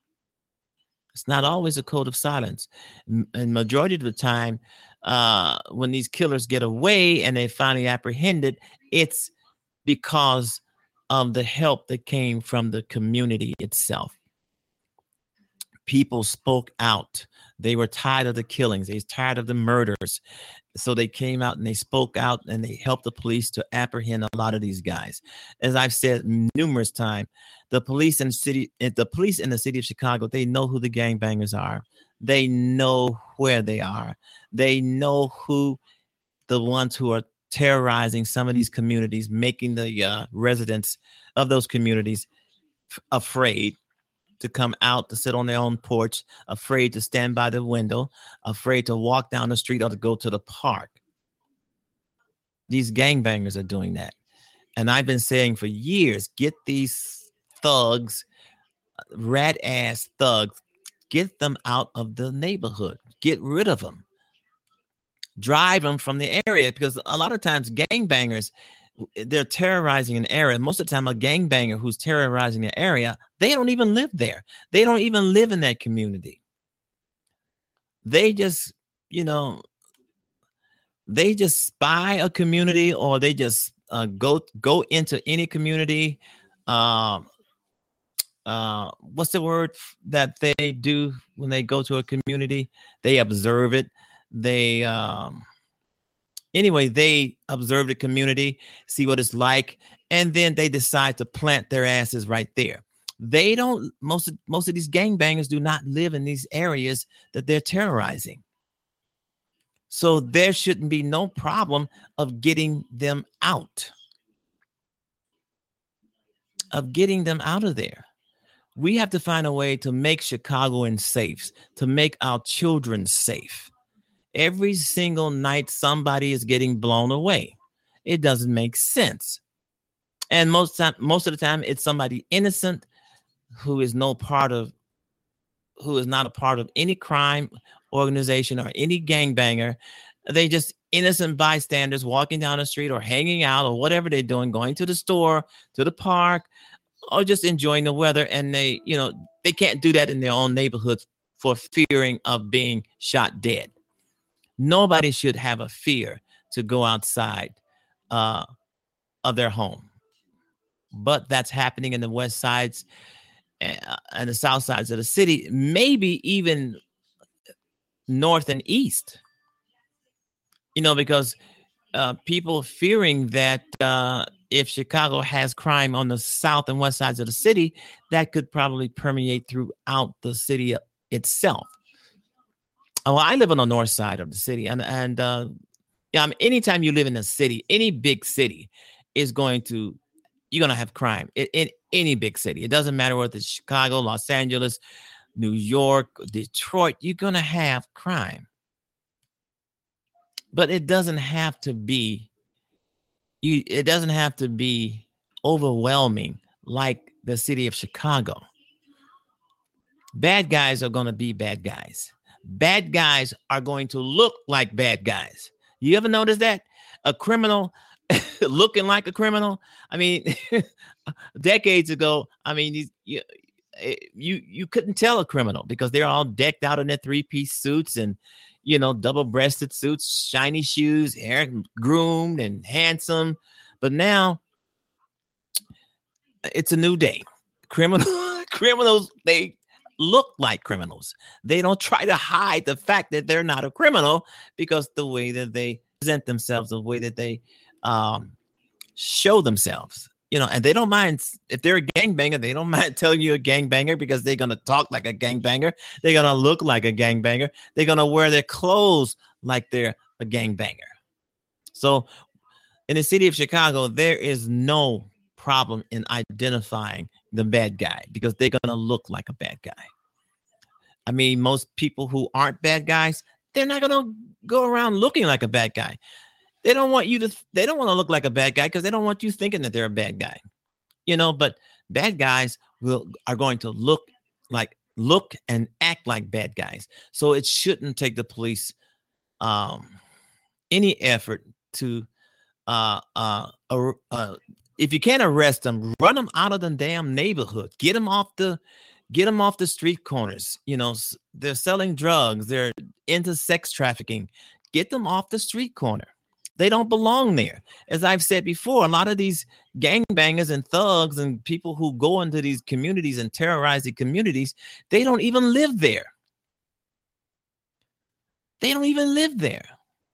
It's not always a code of silence. And majority of the time, uh, when these killers get away and they finally apprehended, it's because of the help that came from the community itself. People spoke out. They were tired of the killings. They were tired of the murders. So they came out and they spoke out and they helped the police to apprehend a lot of these guys. As I've said numerous times, the police in the city, the police in the city of Chicago, they know who the gangbangers are. They know where they are. They know who the ones who are terrorizing some of these communities, making the uh, residents of those communities f- afraid to come out, to sit on their own porch, afraid to stand by the window, afraid to walk down the street or to go to the park. These gangbangers are doing that. And I've been saying for years, get these thugs, rat ass thugs, get them out of the neighborhood, get rid of them, drive them from the area, because a lot of times gangbangers, they're terrorizing an area. Most of the time, a gangbanger who's terrorizing an area, they don't even live there. They don't even live in that community. They just, you know, they just spy a community, or they just uh, go go into any community. Uh, uh, what's the word that they do when they go to a community? They observe it. They um, Anyway, they observe the community, see what it's like, and then they decide to plant their asses right there. They don't, most of, most of these gangbangers do not live in these areas that they're terrorizing. So there shouldn't be no problem of getting them out, of getting them out of there. We have to find a way to make Chicagoans safe, to make our children safe. Every single night, somebody is getting blown away. It doesn't make sense. And most time, most of the time, it's somebody innocent who is no part of, who is not a part of any crime organization or any gangbanger. They just innocent bystanders walking down the street or hanging out or whatever they're doing, going to the store, to the park, or just enjoying the weather. And they, you know, they can't do that in their own neighborhoods for fearing of being shot dead. Nobody should have a fear to go outside uh, of their home. But that's happening in the west sides uh, and the south sides of the city, maybe even north and east. You know, because uh, people fearing that uh, if Chicago has crime on the south and west sides of the city, that could probably permeate throughout the city itself. Oh, I live on the north side of the city, and and uh, yeah, I mean, anytime you live in a city, any big city is going to, you're going to have crime in, in any big city. It doesn't matter whether it's Chicago, Los Angeles, New York, Detroit, you're going to have crime. But it doesn't have to be, you. It doesn't have to be overwhelming like the city of Chicago. Bad guys are going to be bad guys. Bad guys are going to look like bad guys. You ever notice that? A criminal looking like a criminal? I mean, decades ago, I mean, you, you you couldn't tell a criminal because they're all decked out in their three-piece suits and, you know, double-breasted suits, shiny shoes, hair groomed and handsome. But now it's a new day. Criminal criminals, they look like criminals. They don't try to hide the fact that they're not a criminal because the way that they present themselves, the way that they um, show themselves, you know, and they don't mind if they're a gangbanger. They don't mind telling you a gangbanger because they're going to talk like a gangbanger. They're going to look like a gangbanger. They're going to wear their clothes like they're a gangbanger. So in the city of Chicago, there is no problem in identifying the bad guy because they're going to look like a bad guy. I mean, most people who aren't bad guys, they're not going to go around looking like a bad guy. They don't want you to, they don't want to look like a bad guy because they don't want you thinking that they're a bad guy, you know, but bad guys will, are going to look like, look and act like bad guys. So it shouldn't take the police um, any effort to uh, uh, uh, uh, if you can't arrest them, run them out of the damn neighborhood. Get them off the, get them off the street corners. You know, they're selling drugs. They're into sex trafficking. Get them off the street corner. They don't belong there. As I've said before, a lot of these gangbangers and thugs and people who go into these communities and terrorize the communities, they don't even live there. They don't even live there.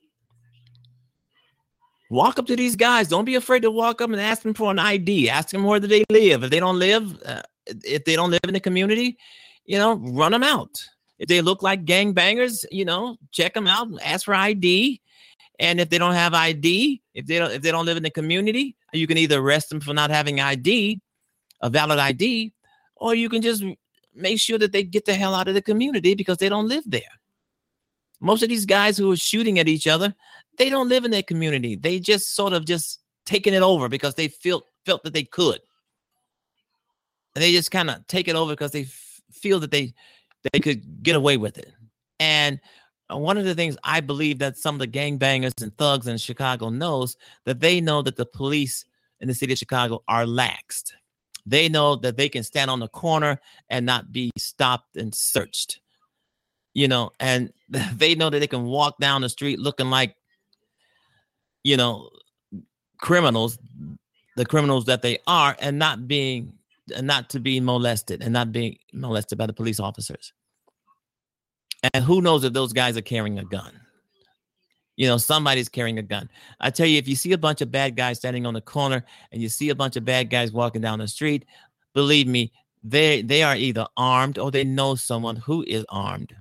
Walk up to these guys. Don't be afraid to walk up and ask them for an I D. Ask them where do they live. If they don't live, uh, if they don't live in the community, you know, run them out. If they look like gangbangers, you know, check them out and ask for I D. And if they don't have I D, if they don't, if they don't live in the community, you can either arrest them for not having I D, a valid I D, or you can just make sure that they get the hell out of the community because they don't live there. Most of these guys who are shooting at each other, they don't live in their community. They just sort of just taking it over because they felt felt that they could. And they just kind of take it over because they f- feel that they they could get away with it. And one of the things I believe that some of the gangbangers and thugs in Chicago knows, that they know that the police in the city of Chicago are laxed. They know that they can stand on the corner and not be stopped and searched. You know, and they know that they can walk down the street looking like, you know, criminals, the criminals that they are, and not being, and not to be molested and not being molested by the police officers. And who knows if those guys are carrying a gun? You know, somebody's carrying a gun. I tell you, if you see a bunch of bad guys standing on the corner and you see a bunch of bad guys walking down the street, believe me, they they are either armed or they know someone who is armed.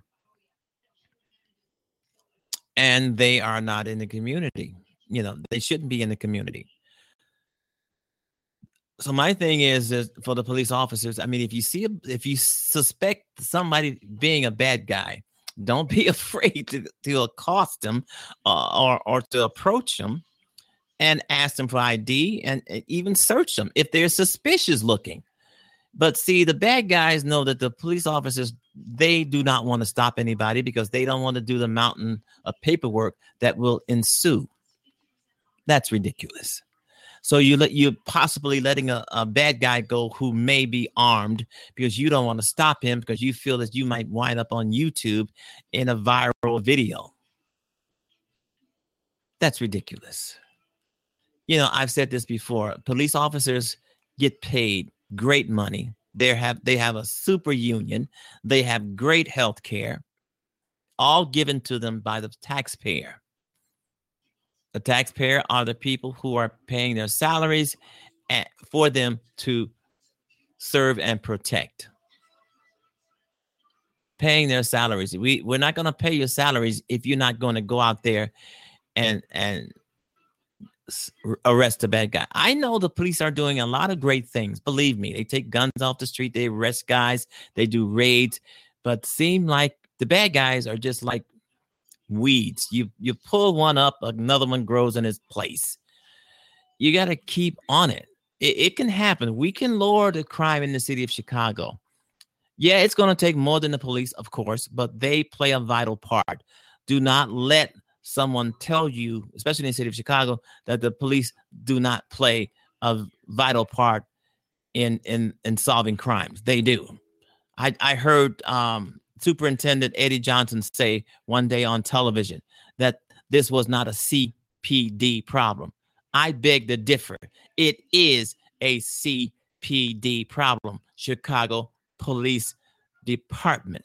And they are not in the community. You know, they shouldn't be in the community. So my thing is, is for the police officers, I mean, if you see, a, if you suspect somebody being a bad guy, don't be afraid to, to accost them uh, or, or to approach them and ask them for I D and, and even search them if they're suspicious looking. But see, the bad guys know that the police officers, they do not want to stop anybody because they don't want to do the mountain of paperwork that will ensue. That's ridiculous. So you let you possibly letting a, a bad guy go who may be armed because you don't want to stop him because you feel that you might wind up on YouTube in a viral video. That's ridiculous. You know, I've said this before. Police officers get paid great money. They have they have a super union. They have great health care, all given to them by the taxpayer. The taxpayer are the people who are paying their salaries and for them to serve and protect. Paying their salaries. We, we're not going to pay your salaries if you're not going to go out there and, and arrest a bad guy. I know the police are doing a lot of great things. Believe me, they take guns off the street. They arrest guys. They do raids. But seem like the bad guys are just like weeds. You you pull one up, another one grows in its place. You got to keep on it. it. It can happen. We can lower the crime in the city of Chicago. Yeah, it's going to take more than the police, of course, but they play a vital part. Do not let someone tell you, especially in the city of Chicago, that the police do not play a vital part in in, in solving crimes. They do. I, I heard um Superintendent Eddie Johnson say one day on television that this was not a C P D problem. I beg to differ. It is a C P D problem, Chicago Police Department.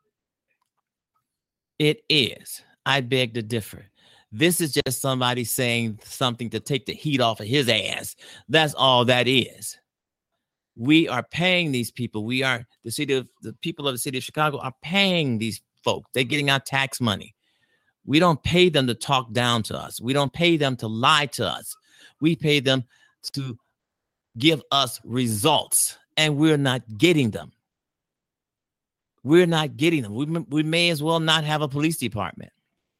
It is. I beg to differ. This is just somebody saying something to take the heat off of his ass. That's all that is. We are paying these people. We are the city of the people of the city of Chicago are paying these folks. They're getting our tax money. We don't pay them to talk down to us. We don't pay them to lie to us. We pay them to give us results, and we're not getting them. We're not getting them. We, we may as well not have a police department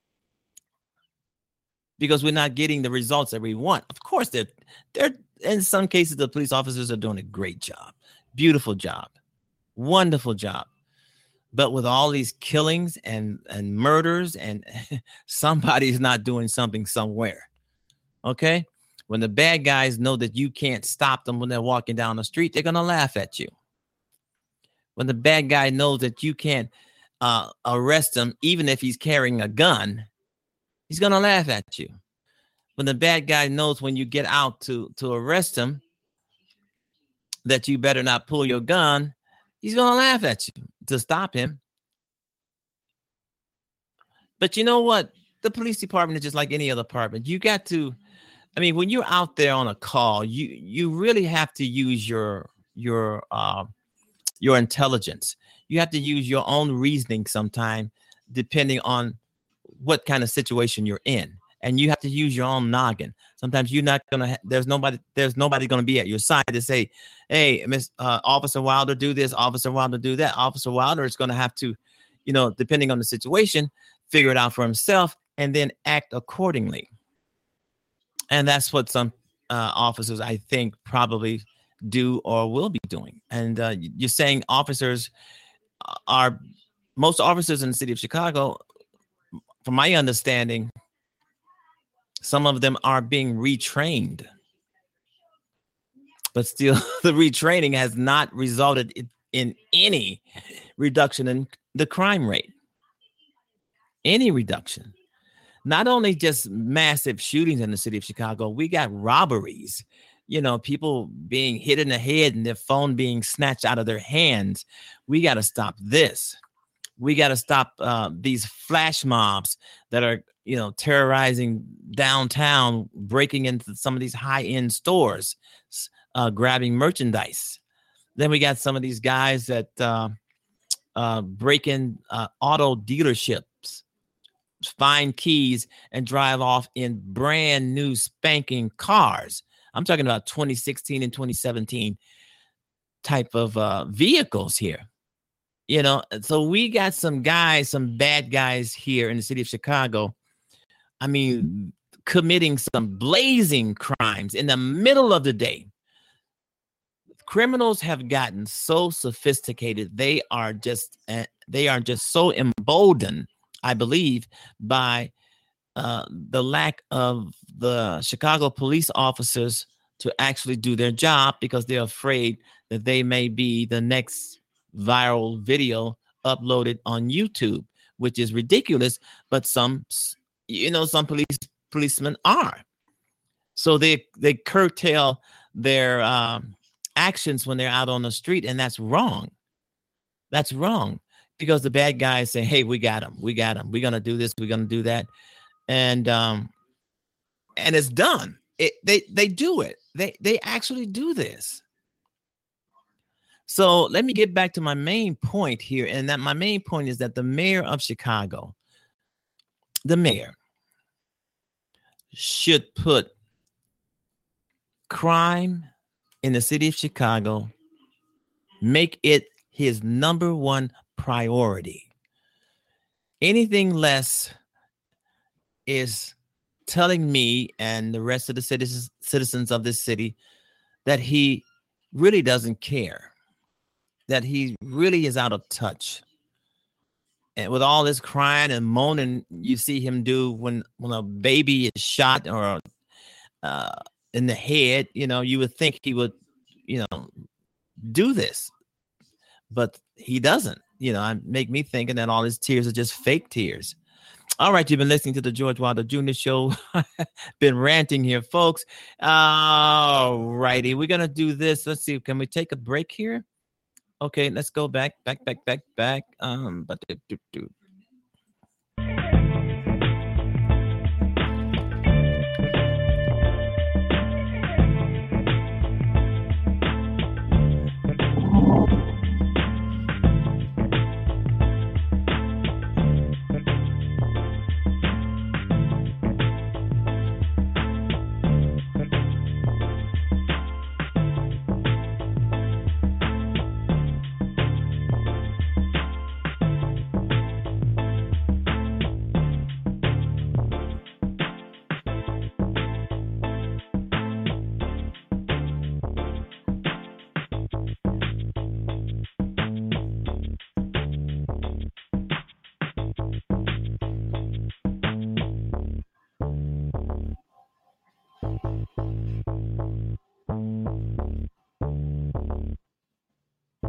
because we're not getting the results that we want. Of course, they're they're. In some cases, the police officers are doing a great job. Beautiful job. Wonderful job. But with all these killings and, and murders, and somebody's not doing something somewhere. Okay? When the bad guys know that you can't stop them when they're walking down the street, they're going to laugh at you. When the bad guy knows that you can't uh, arrest him, even if he's carrying a gun, he's going to laugh at you. When the bad guy knows when you get out to, to arrest him that you better not pull your gun, he's going to laugh at you to stop him. But you know what? The police department is just like any other department. You got to, I mean, when you're out there on a call, you you really have to use your your uh, your intelligence. You have to use your own reasoning sometime, depending on what kind of situation you're in. And you have to use your own noggin. Sometimes you're not gonna. Ha- there's nobody. There's nobody gonna be at your side to say, "Hey, Miss uh, Officer Wilder, do this. Officer Wilder, do that." Officer Wilder is gonna have to, you know, depending on the situation, figure it out for himself and then act accordingly. And that's what some uh, officers, I think, probably do or will be doing. And uh, you're saying officers are most officers in the city of Chicago, from my understanding. Some of them are being retrained, but still the retraining has not resulted in, in any reduction in the crime rate. Any reduction. Not only just massive shootings in the city of Chicago, we got robberies, you know, people being hit in the head and their phone being snatched out of their hands. We got to stop this. We got to stop uh, these flash mobs that are, you know, terrorizing downtown, breaking into some of these high-end stores, uh, grabbing merchandise. Then we got some of these guys that uh, uh, break in uh, auto dealerships, find keys, and drive off in brand new spanking cars. I'm talking about twenty sixteen and twenty seventeen type of uh, vehicles here. You know, so we got some guys, some bad guys here in the city of Chicago. I mean, committing some blazing crimes in the middle of the day. Criminals have gotten so sophisticated. They are just, uh, they are just so emboldened, I believe, by uh, the lack of the Chicago police officers to actually do their job because they're afraid that they may be the next viral video uploaded on YouTube, which is ridiculous. But some, you know, some police policemen are. So they they curtail their um, actions when they're out on the street, and that's wrong. That's wrong because the bad guys say, "Hey, we got him. We got him. We're gonna do this. We're gonna do that," and um, and it's done. It, they they do it. They they actually do this. So let me get back to my main point here, and that my main point is that the mayor of Chicago, the mayor, should put crime in the city of Chicago, make it his number one priority. Anything less is telling me and the rest of the citizens citizens of this city that he really doesn't care, that he really is out of touch. And with all this crying and moaning you see him do when, when a baby is shot or uh, in the head, you know, you would think he would, you know, do this. But he doesn't. You know, I make me thinking that all his tears are just fake tears. All right, you've been listening to the George Wilder Junior Show. Been ranting here, folks. All righty, we're going to do this. Let's see, can we take a break here? Okay, let's go back, back, back, back, back. Um, but do, do, do.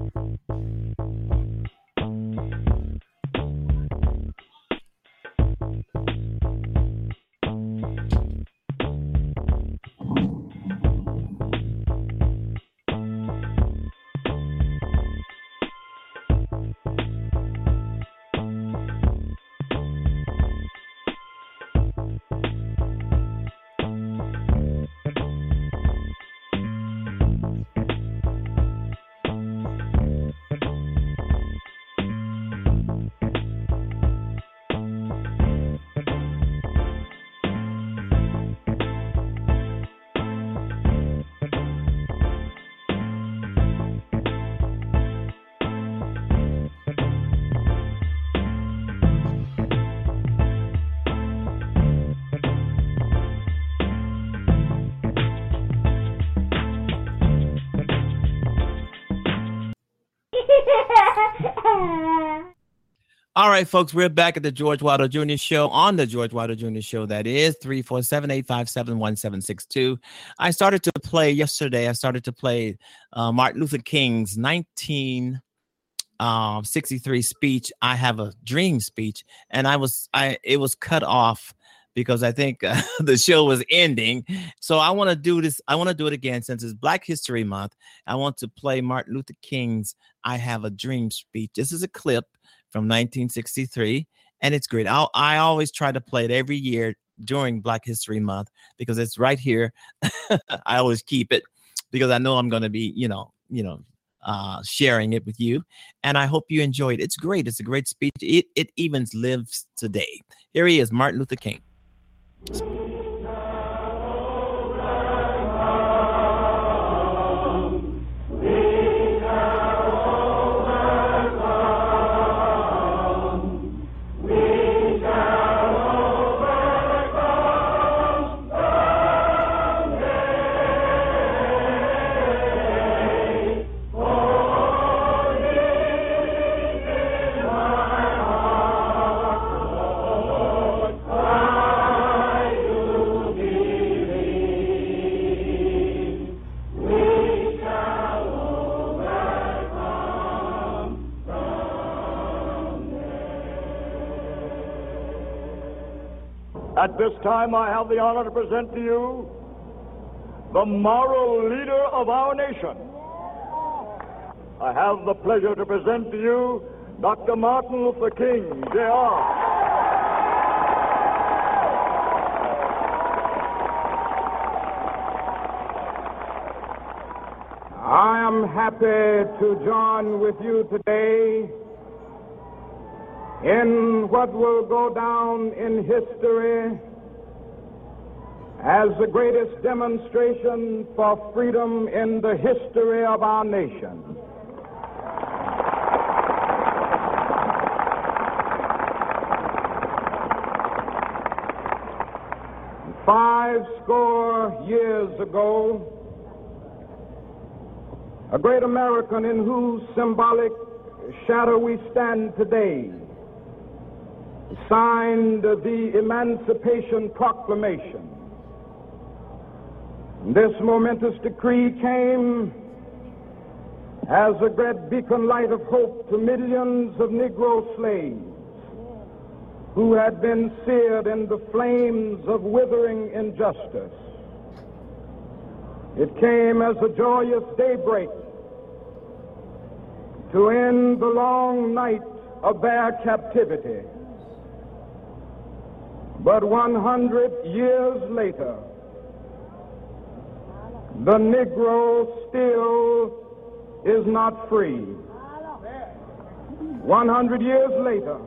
All right, folks, we're back at the George Wilder Junior Show, on the George Wilder Junior Show. That is three four seven, eight five seven, one seven six two. I started to play yesterday. I started to play uh, Martin Luther King's nineteen sixty-three speech, I Have a Dream speech. And I was, I, it was cut off because I think uh, the show was ending. So I want to do this. I want to do it again since it's Black History Month. I want to play Martin Luther King's I Have a Dream speech. This is a clip from nineteen sixty-three, and it's great. I'll, I always try to play it every year during Black History Month because it's right here. I always keep it because I know I'm going to be, you know, you know, uh, sharing it with you, and I hope you enjoy it. It's great. It's a great speech. It it even lives today. Here he is, Martin Luther King. At this time, I have the honor to present to you the moral leader of our nation. I have the pleasure to present to you Doctor Martin Luther King, J R I am happy to join with you today in what will go down in history as the greatest demonstration for freedom in the history of our nation. Five score years ago, a great American in whose symbolic shadow we stand today signed the Emancipation Proclamation. This momentous decree came as a great beacon light of hope to millions of Negro slaves who had been seared in the flames of withering injustice. It came as a joyous daybreak to end the long night of their captivity. But one hundred years later, the Negro still is not free. One hundred years later,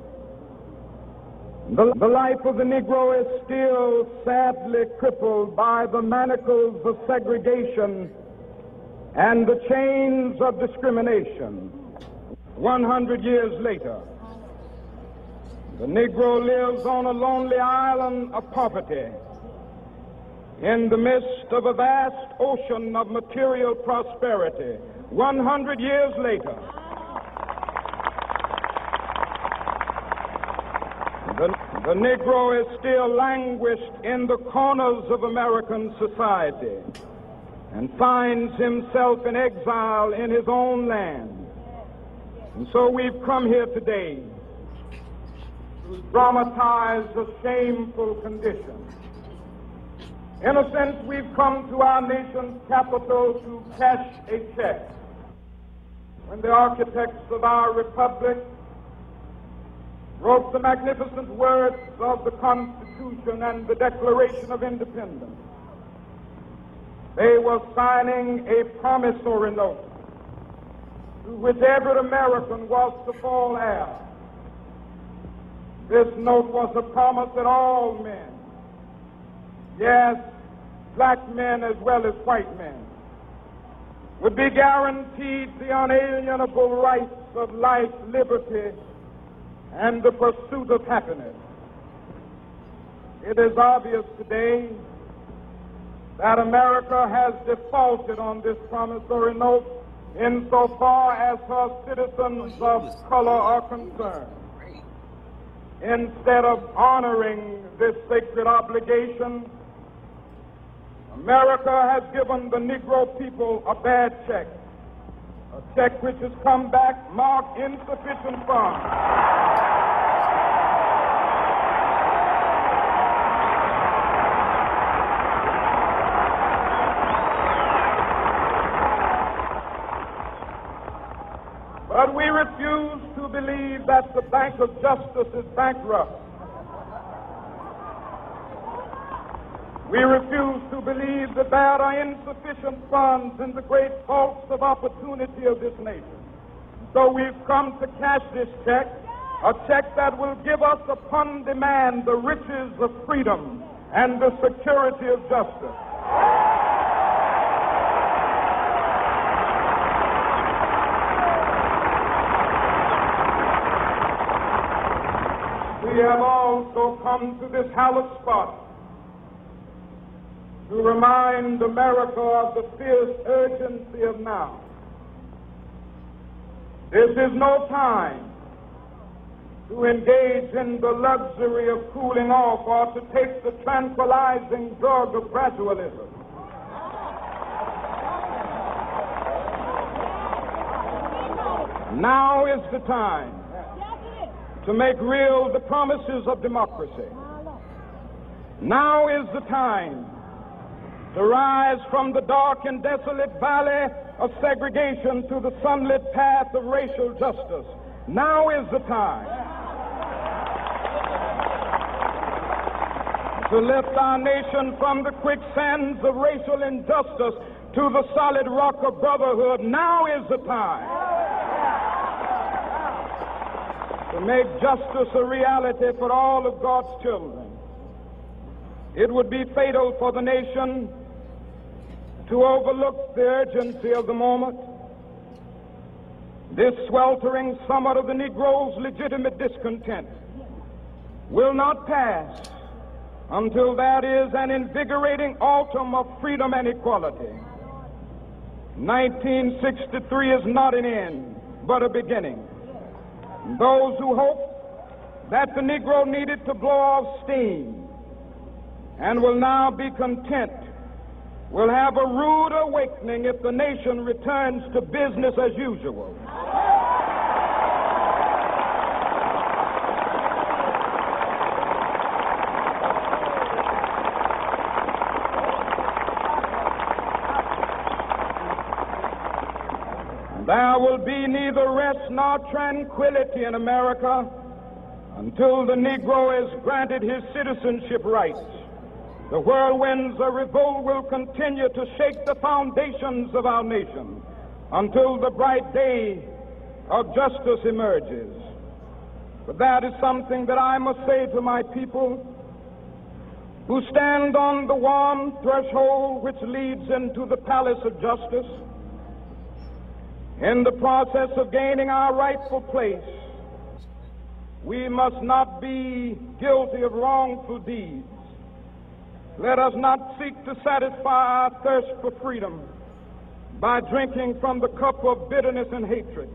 the, the life of the Negro is still sadly crippled by the manacles of segregation and the chains of discrimination. One hundred years later, the Negro lives on a lonely island of poverty in the midst of a vast ocean of material prosperity. One hundred years later, the, the Negro is still languished in the corners of American society. and finds himself in exile in his own land. And so we've come here today to dramatize a shameful condition. In a sense, we've come to our nation's capital to cash a check. When the architects of our republic wrote the magnificent words of the Constitution and the Declaration of Independence, they were signing a promissory note to which every American was to fall heir. This note was a promise that all men, yes, black men as well as white men, would be guaranteed the unalienable rights of life, liberty, and the pursuit of happiness. It is obvious today that America has defaulted on this promissory note insofar as her citizens of color are concerned. Instead of honoring this sacred obligation, America has given the Negro people a bad check, a check which has come back marked insufficient funds. But we refuse to believe that the Bank of Justice is bankrupt. We refuse to believe that there are insufficient funds in the great vaults of opportunity of this nation. So we've come to cash this check, a check that will give us upon demand the riches of freedom and the security of justice. We have also come to this hallowed spot to remind America of the fierce urgency of now. This is no time to engage in the luxury of cooling off or to take the tranquilizing drug of gradualism. Now is the time to make real the promises of democracy. Now is the time to rise from the dark and desolate valley of segregation to the sunlit path of racial justice. Now is the time to lift our nation from the quicksands of racial injustice to the solid rock of brotherhood. Now is the time to make justice a reality for all of God's children. It would be fatal for the nation to overlook the urgency of the moment. This sweltering summit of the Negro's legitimate discontent will not pass until there is an invigorating autumn of freedom and equality. nineteen sixty-three is not an end, but a beginning. Those who hope that the Negro needed to blow off steam and will now be content will have a rude awakening if the nation returns to business as usual. There will be neither rest nor tranquility in America until the Negro is granted his citizenship rights. The whirlwinds of revolt will continue to shake the foundations of our nation until the bright day of justice emerges. But that is something that I must say to my people who stand on the warm threshold which leads into the palace of justice. In the process of gaining our rightful place, we must not be guilty of wrongful deeds. Let us not seek to satisfy our thirst for freedom by drinking from the cup of bitterness and hatred.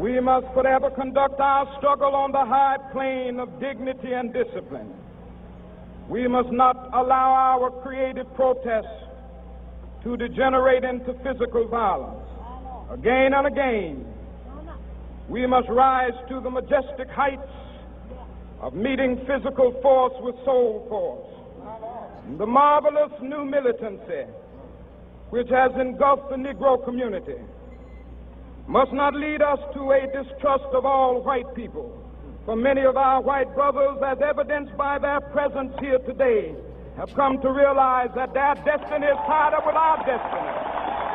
We must forever conduct our struggle on the high plane of dignity and discipline. We must not allow our creative protests to degenerate into physical violence. Again and again, we must rise to the majestic heights of meeting physical force with soul force. The marvelous new militancy which has engulfed the Negro community must not lead us to a distrust of all white people. For many of our white brothers, as evidenced by their presence here today, have come to realize that their destiny is tied up with our destiny.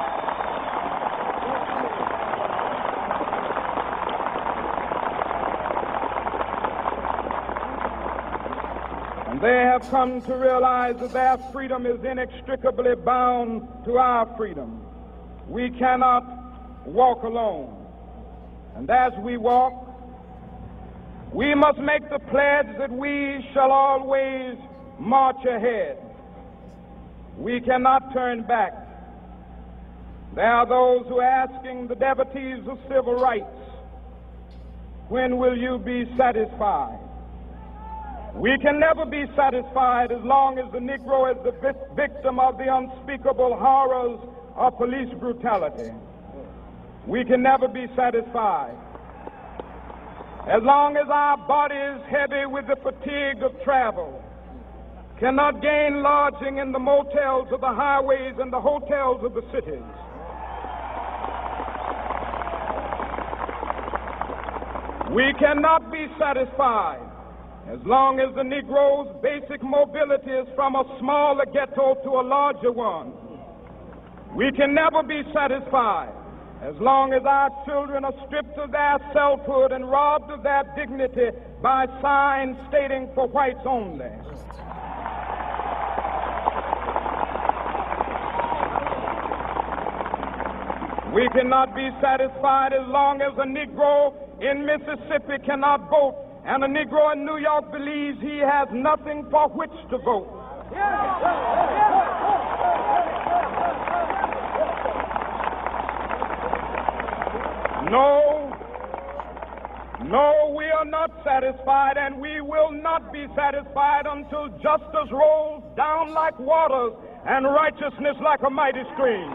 And they have come to realize that their freedom is inextricably bound to our freedom. We cannot walk alone. And as we walk, we must make the pledge that we shall always march ahead. We cannot turn back. There are those who are asking the devotees of civil rights, when will you be satisfied? We can never be satisfied as long as the Negro is the vi- victim of the unspeakable horrors of police brutality. We can never be satisfied as long as our body is heavy with the fatigue of travel, cannot gain lodging in the motels of the highways and the hotels of the cities. We cannot be satisfied as long as the Negro's basic mobility is from a smaller ghetto to a larger one. We can never be satisfied as long as our children are stripped of their selfhood and robbed of their dignity by signs stating for whites only. We cannot be satisfied as long as a Negro in Mississippi cannot vote and a Negro in New York believes he has nothing for which to vote. No, no, we are not satisfied, and we will not be satisfied until justice rolls down like waters and righteousness like a mighty stream.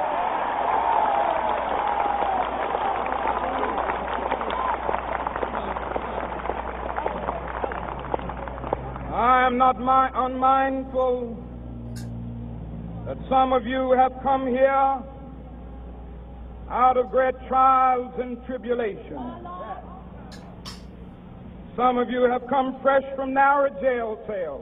I am not mi- unmindful that some of you have come here out of great trials and tribulations. Some of you have come fresh from narrow jail cells.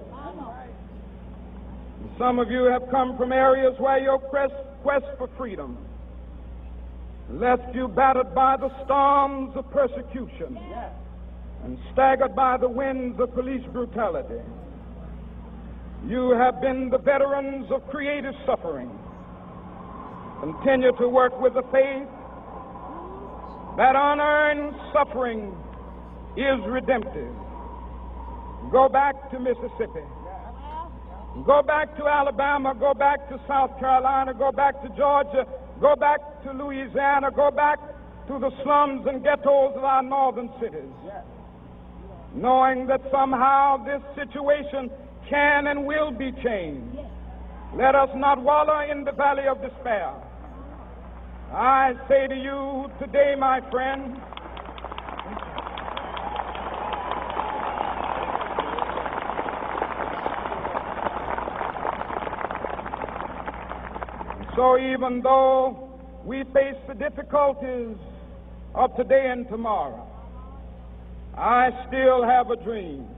Some of you have come from areas where your quest, quest for freedom left you battered by the storms of persecution and staggered by the winds of police brutality. You have been the veterans of creative suffering. Continue to work with the faith that unearned suffering is redemptive. Go back to Mississippi. Go back to Alabama. Go back to South Carolina. Go back to Georgia. Go back to Louisiana. Go back to the slums and ghettos of our northern cities. Knowing that somehow this situation can and will be changed. Let us not wallow in the valley of despair. I say to you today, my friend, so even though we face the difficulties of today and tomorrow, I still have a dream.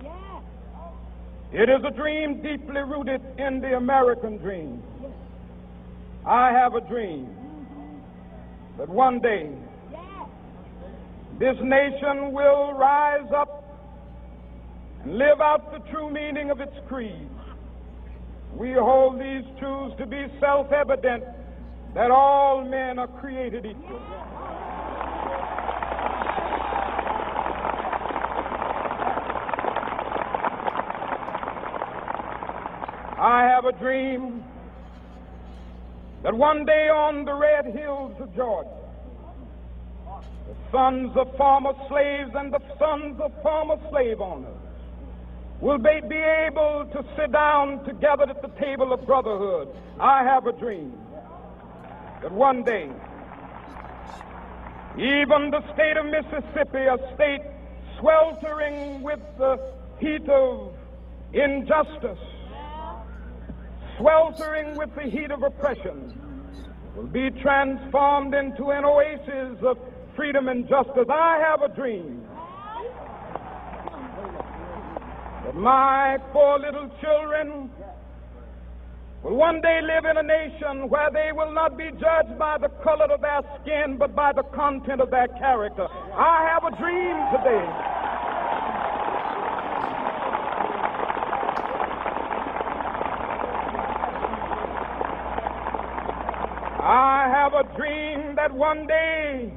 It is a dream deeply rooted in the American dream. I have a dream that one day this nation will rise up and live out the true meaning of its creed. We hold these truths to be self-evident, that all men are created equal. I have a dream that one day on the red hills of Georgia, the sons of former slaves and the sons of former slave owners will be, be able to sit down together at the table of brotherhood. I have a dream that one day, even the state of Mississippi, a state sweltering with the heat of injustice, sweltering with the heat of oppression, will be transformed into an oasis of freedom and justice. I have a dream that my four little children will one day live in a nation where they will not be judged by the color of their skin, but by the content of their character. I have a dream today. I have a dream that one day,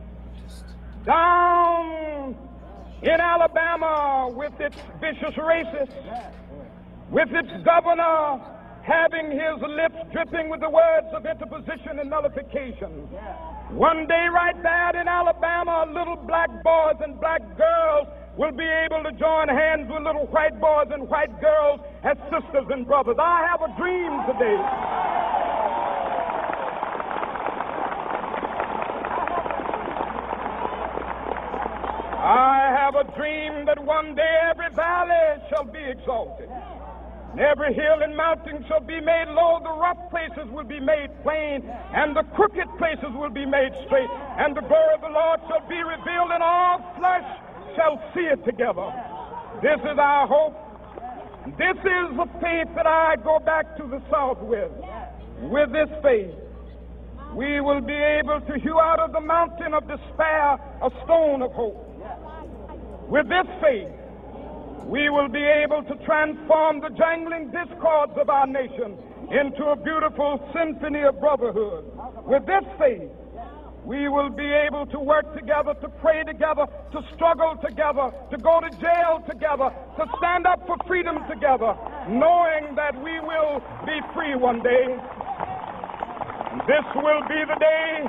down in Alabama, with its vicious racists, with its governor having his lips dripping with the words of interposition and nullification, one day right there in Alabama, little black boys and black girls will be able to join hands with little white boys and white girls as sisters and brothers. I have a dream today. I have a dream that one day every valley shall be exalted, and every hill and mountain shall be made low, the rough places will be made plain, and the crooked places will be made straight, and the glory of the Lord shall be revealed, and all flesh shall see it together. This is our hope. This is the faith that I go back to the South with. With this faith, we will be able to hew out of the mountain of despair a stone of hope. With this faith, we will be able to transform the jangling discords of our nation into a beautiful symphony of brotherhood. With this faith, we will be able to work together, to pray together, to struggle together, to go to jail together, to stand up for freedom together, knowing that we will be free one day. This will be the day,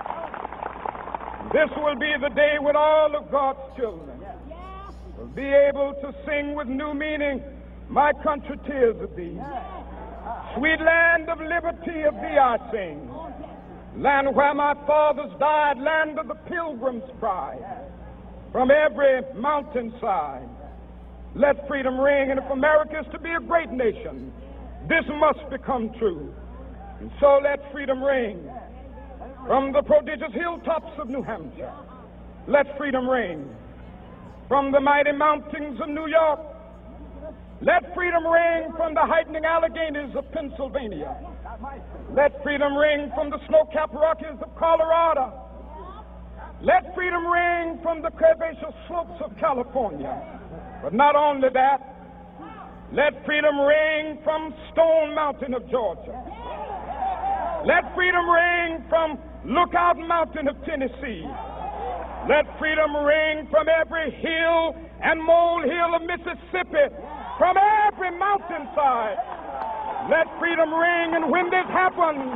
this will be the day when all of God's children will be able to sing with new meaning, my country, tears of thee. Sweet land of liberty, of thee I sing. Land where my fathers died, land of the pilgrim's pride. From every mountainside, let freedom ring. And if America is to be a great nation, this must become true. And so let freedom ring. From the prodigious hilltops of New Hampshire, let freedom ring. From the mighty mountains of New York, let freedom ring. From the heightening Alleghenies of Pennsylvania, let freedom ring. From the snow-capped Rockies of Colorado, let freedom ring. From the curvaceous slopes of California. But not only that, let freedom ring from Stone Mountain of Georgia. Let freedom ring from Lookout Mountain of Tennessee. Let freedom ring from every hill and molehill of Mississippi, from every mountainside. Let freedom ring, and when this happens,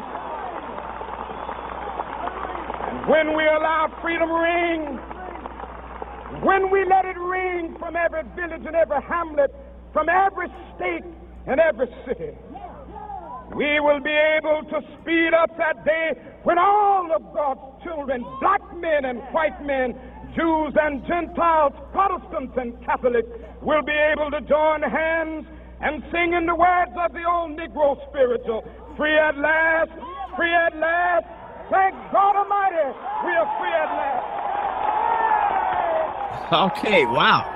and when we allow freedom ring, when we let it ring from every village and every hamlet, from every state and every city, we will be able to speed up that day when all of God's children, black men and white men, Jews and Gentiles, Protestants and Catholics, will be able to join hands and sing in the words of the old Negro spiritual, free at last, free at last, thank God Almighty, we are free at last. Okay, wow.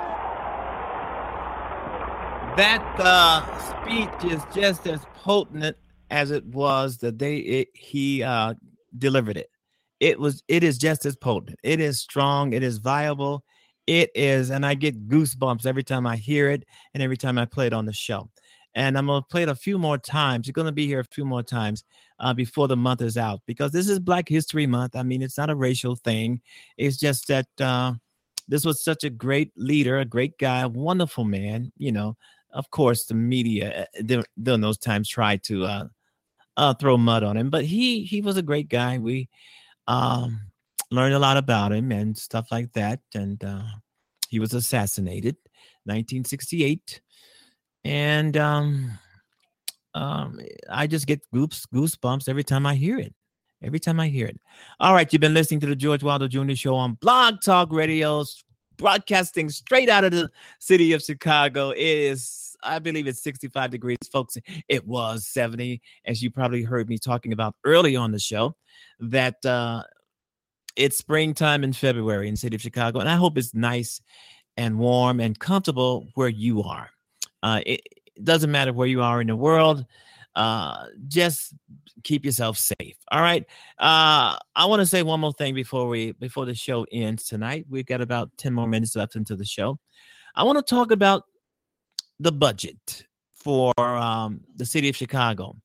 That uh, speech is just as potent as it was the day it, he uh, delivered it. It was. It is just as potent. It is strong. It is viable. It is, and I get goosebumps every time I hear it and every time I play it on the show. And I'm going to play it a few more times. You're going to be here a few more times uh, before the month is out, because this is Black History Month. I mean, it's not a racial thing. It's just that uh, this was such a great leader, a great guy, a wonderful man. You know, of course, the media during those times tried to uh, uh, throw mud on him, but he he was a great guy. We um, learned a lot about him and stuff like that. And uh, he was assassinated nineteen sixty-eight. And um, um, I just get goose, goosebumps every time I hear it. Every time I hear it. All right, you've been listening to the George Wilder Junior Show on Blog Talk Radio, broadcasting straight out of the city of Chicago. It is, I believe it's sixty-five degrees, folks. It was seventy, as you probably heard me talking about early on the show, that uh, it's springtime in February in the city of Chicago. And I hope it's nice and warm and comfortable where you are. Uh, it, it doesn't matter where you are in the world. Uh, just keep yourself safe. All right. Uh, I want to say one more thing before we before the show ends tonight. We've got about ten more minutes left into the show. I want to talk about the budget for um, the city of Chicago.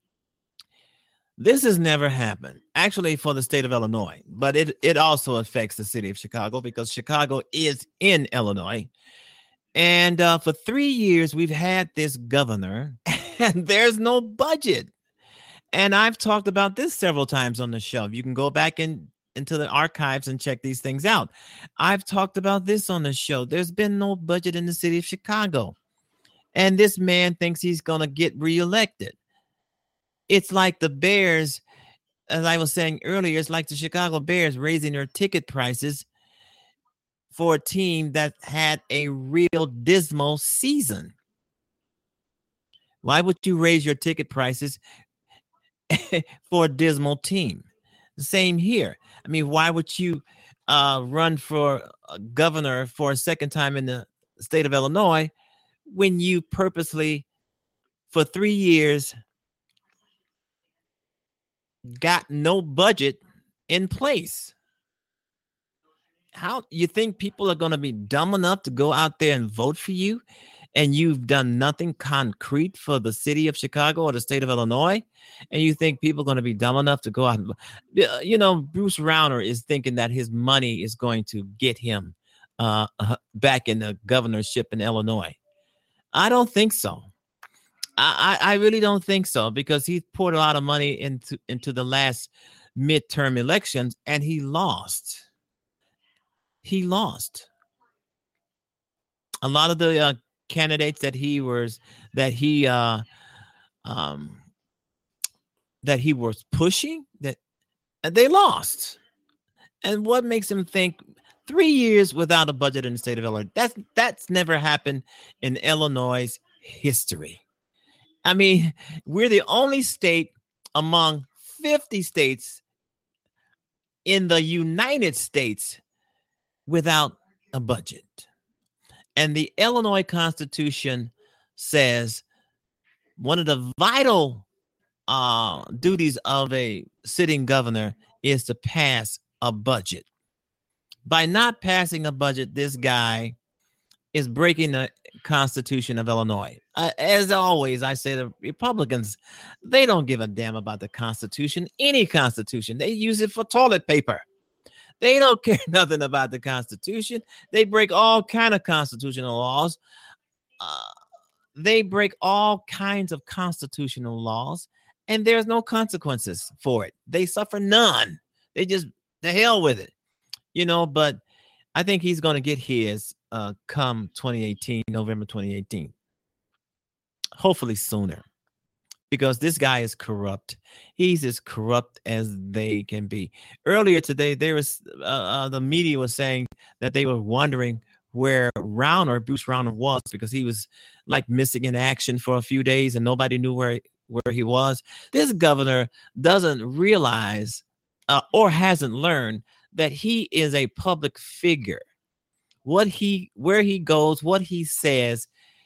This has never happened, actually, for the state of Illinois, but it, it also affects the city of Chicago because Chicago is in Illinois. And uh, for three years, we've had this governor, and there's no budget. And I've talked about this several times on the show. You can go back in, into the archives and check these things out. I've talked about this on the show. There's been no budget in the city of Chicago. And this man thinks he's going to get reelected. It's like the Bears, as I was saying earlier, it's like the Chicago Bears raising their ticket prices for a team that had a real dismal season. Why would you raise your ticket prices for a dismal team? The same here. I mean, why would you uh, run for a governor for a second time in the state of Illinois when you purposely, for three years, got no budget in place? How you think people are going to be dumb enough to go out there and vote for you, and you've done nothing concrete for the city of Chicago or the state of Illinois, and you think people are going to be dumb enough to go out and, you know, Bruce Rauner is thinking that his money is going to get him uh, back in the governorship in Illinois. I don't think so. I, I really don't think so, because he poured a lot of money into, into the last midterm elections, and he lost. He lost. A lot of the uh, candidates that he was that he uh, um, that he was pushing, that they lost. And what makes him think three years without a budget in the state of Illinois? That's that's never happened in Illinois' history. I mean, we're the only state among fifty states in the United States without a budget. And the Illinois Constitution says one of the vital uh, duties of a sitting governor is to pass a budget. By not passing a budget, this guy is breaking the Constitution of Illinois. Uh, as always, I say the Republicans, they don't give a damn about the Constitution, any Constitution. They use it for toilet paper. They don't care nothing about the Constitution. They break all kind of constitutional laws. Uh, they break all kinds of constitutional laws, and there's no consequences for it. They suffer none. They just, the hell with it, you know. But I think he's going to get his uh, come twenty eighteen, November twenty eighteen. Hopefully sooner, because this guy is corrupt. He's as corrupt as they can be. Earlier today, there was uh, uh, the media was saying that they were wondering where Rauner, Bruce Rauner, was, because he was like missing in action for a few days and nobody knew where where he was. This governor doesn't realize uh, or hasn't learned that he is a public figure. What he, where he goes, what he says,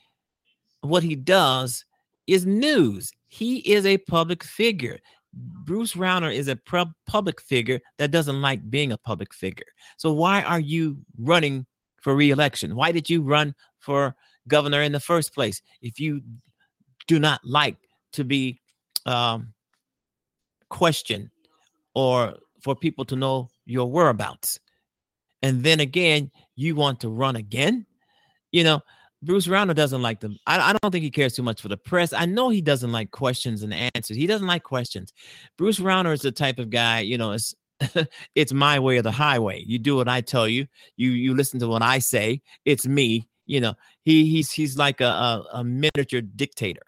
what he does is news. He is a public figure. Bruce Rauner is a pro- public figure that doesn't like being a public figure. So why are you running for re-election? Why did you run for governor in the first place if you do not like to be um, questioned or for people to know your whereabouts? And then again, you want to run again? You know, Bruce Rauner doesn't like them. I, I don't think he cares too much for the press. I know he doesn't like questions and answers. He doesn't like questions. Bruce Rauner is the type of guy, you know, it's it's my way or the highway. You do what I tell you. You you listen to what I say. It's me. You know, he he's he's like a, a, a miniature dictator.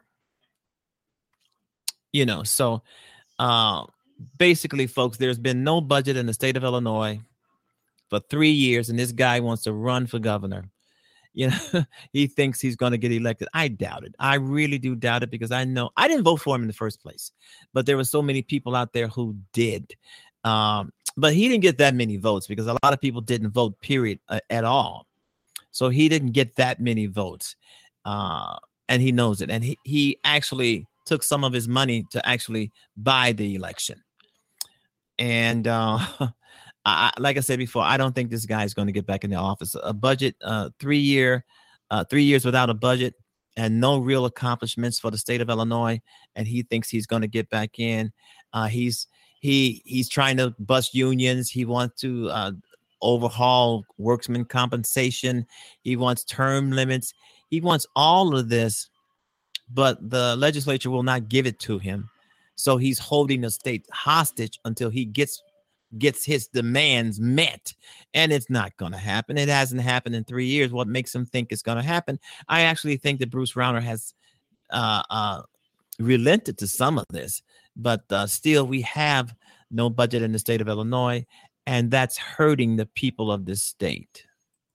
You know, so uh, basically, folks, there's been no budget in the state of Illinois for three years, and this guy wants to run for governor. You know, he thinks he's going to get elected. I doubt it. I really do doubt it, because I know I didn't vote for him in the first place, but there were so many people out there who did. Um, but he didn't get that many votes because a lot of people didn't vote, period, uh, at all. So he didn't get that many votes, uh, and he knows it. And he, he actually took some of his money to actually buy the election. And uh, I, like I said before, I don't think this guy is going to get back in the office. A budget, uh, three year, uh, three years without a budget and no real accomplishments for the state of Illinois. And he thinks he's going to get back in. Uh, he's he he's trying to bust unions. He wants to uh, overhaul workman compensation. He wants term limits. He wants all of this, but the legislature will not give it to him. So he's holding the state hostage until he gets gets his demands met, and it's not going to happen. It hasn't happened in three years. What makes him think it's going to happen? I actually think that Bruce Rauner has uh, uh, relented to some of this, but uh, still we have no budget in the state of Illinois, and that's hurting the people of this state.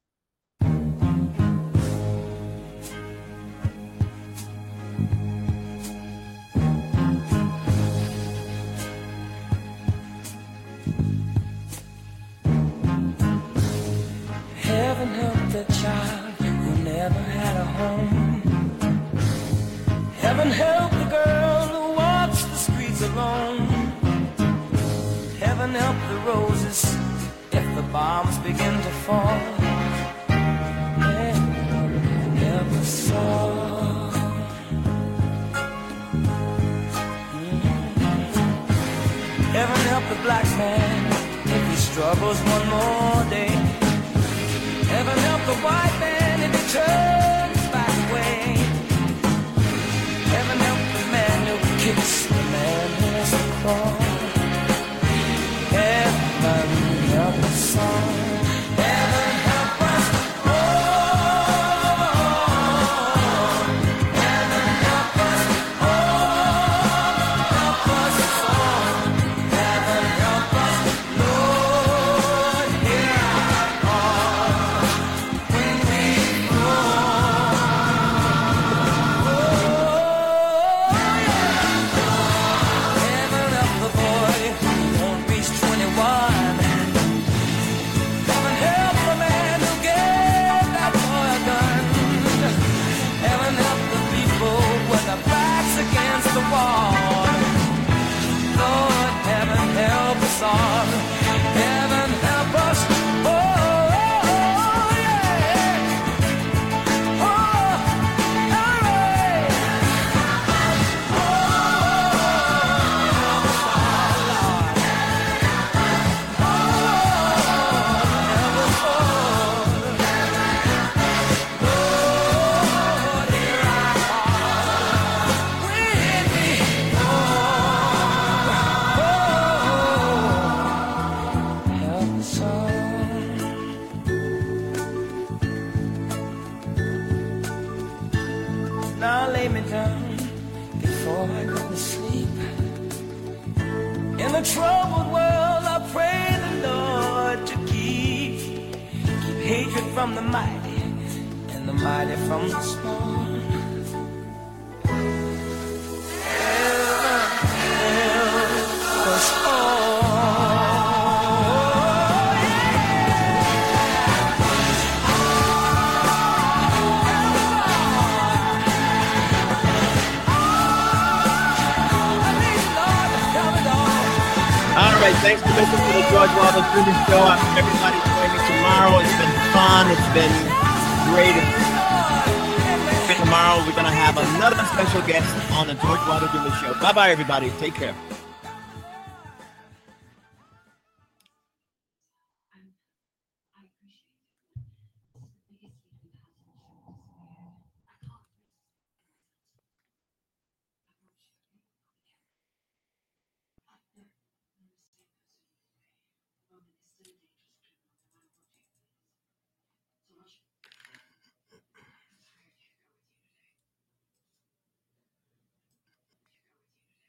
Heaven help the child who never had a home. Heaven help the girl who walks the streets alone. Heaven help the roses if the bombs begin to fall. Heaven never saw. Mm-hmm. Heaven help the black man if he struggles one more day. Heaven help the white man if he turns back away. Heaven help the man who kicks the man who has a claw. Heaven help us all. Heaven help us all. Heaven help us all. Help us all. Heaven help us, Lord, hear our call. When we go, oh, yeah. Heaven help the boy who won't reach twenty-one. Heaven help the man who gave that boy a gun. Heaven help the people with their backs against the wall. Lord, heaven help us all. Heaven help us. Oh, yeah. Oh, all right. Oh, Lord, hear our call. When we go, oh, help us all. Now lay me down before I go to sleep. In the troubled world, I pray the Lord to keep keep hatred from the mighty and the mighty from the small. Heaven help us all. All right, thanks for listening to the George Wilder Junior Show. I hope everybody join me tomorrow. It's been fun. It's been great. Tomorrow we're going to have another special guest on the George Wilder Junior Show. Bye-bye, everybody. Take care.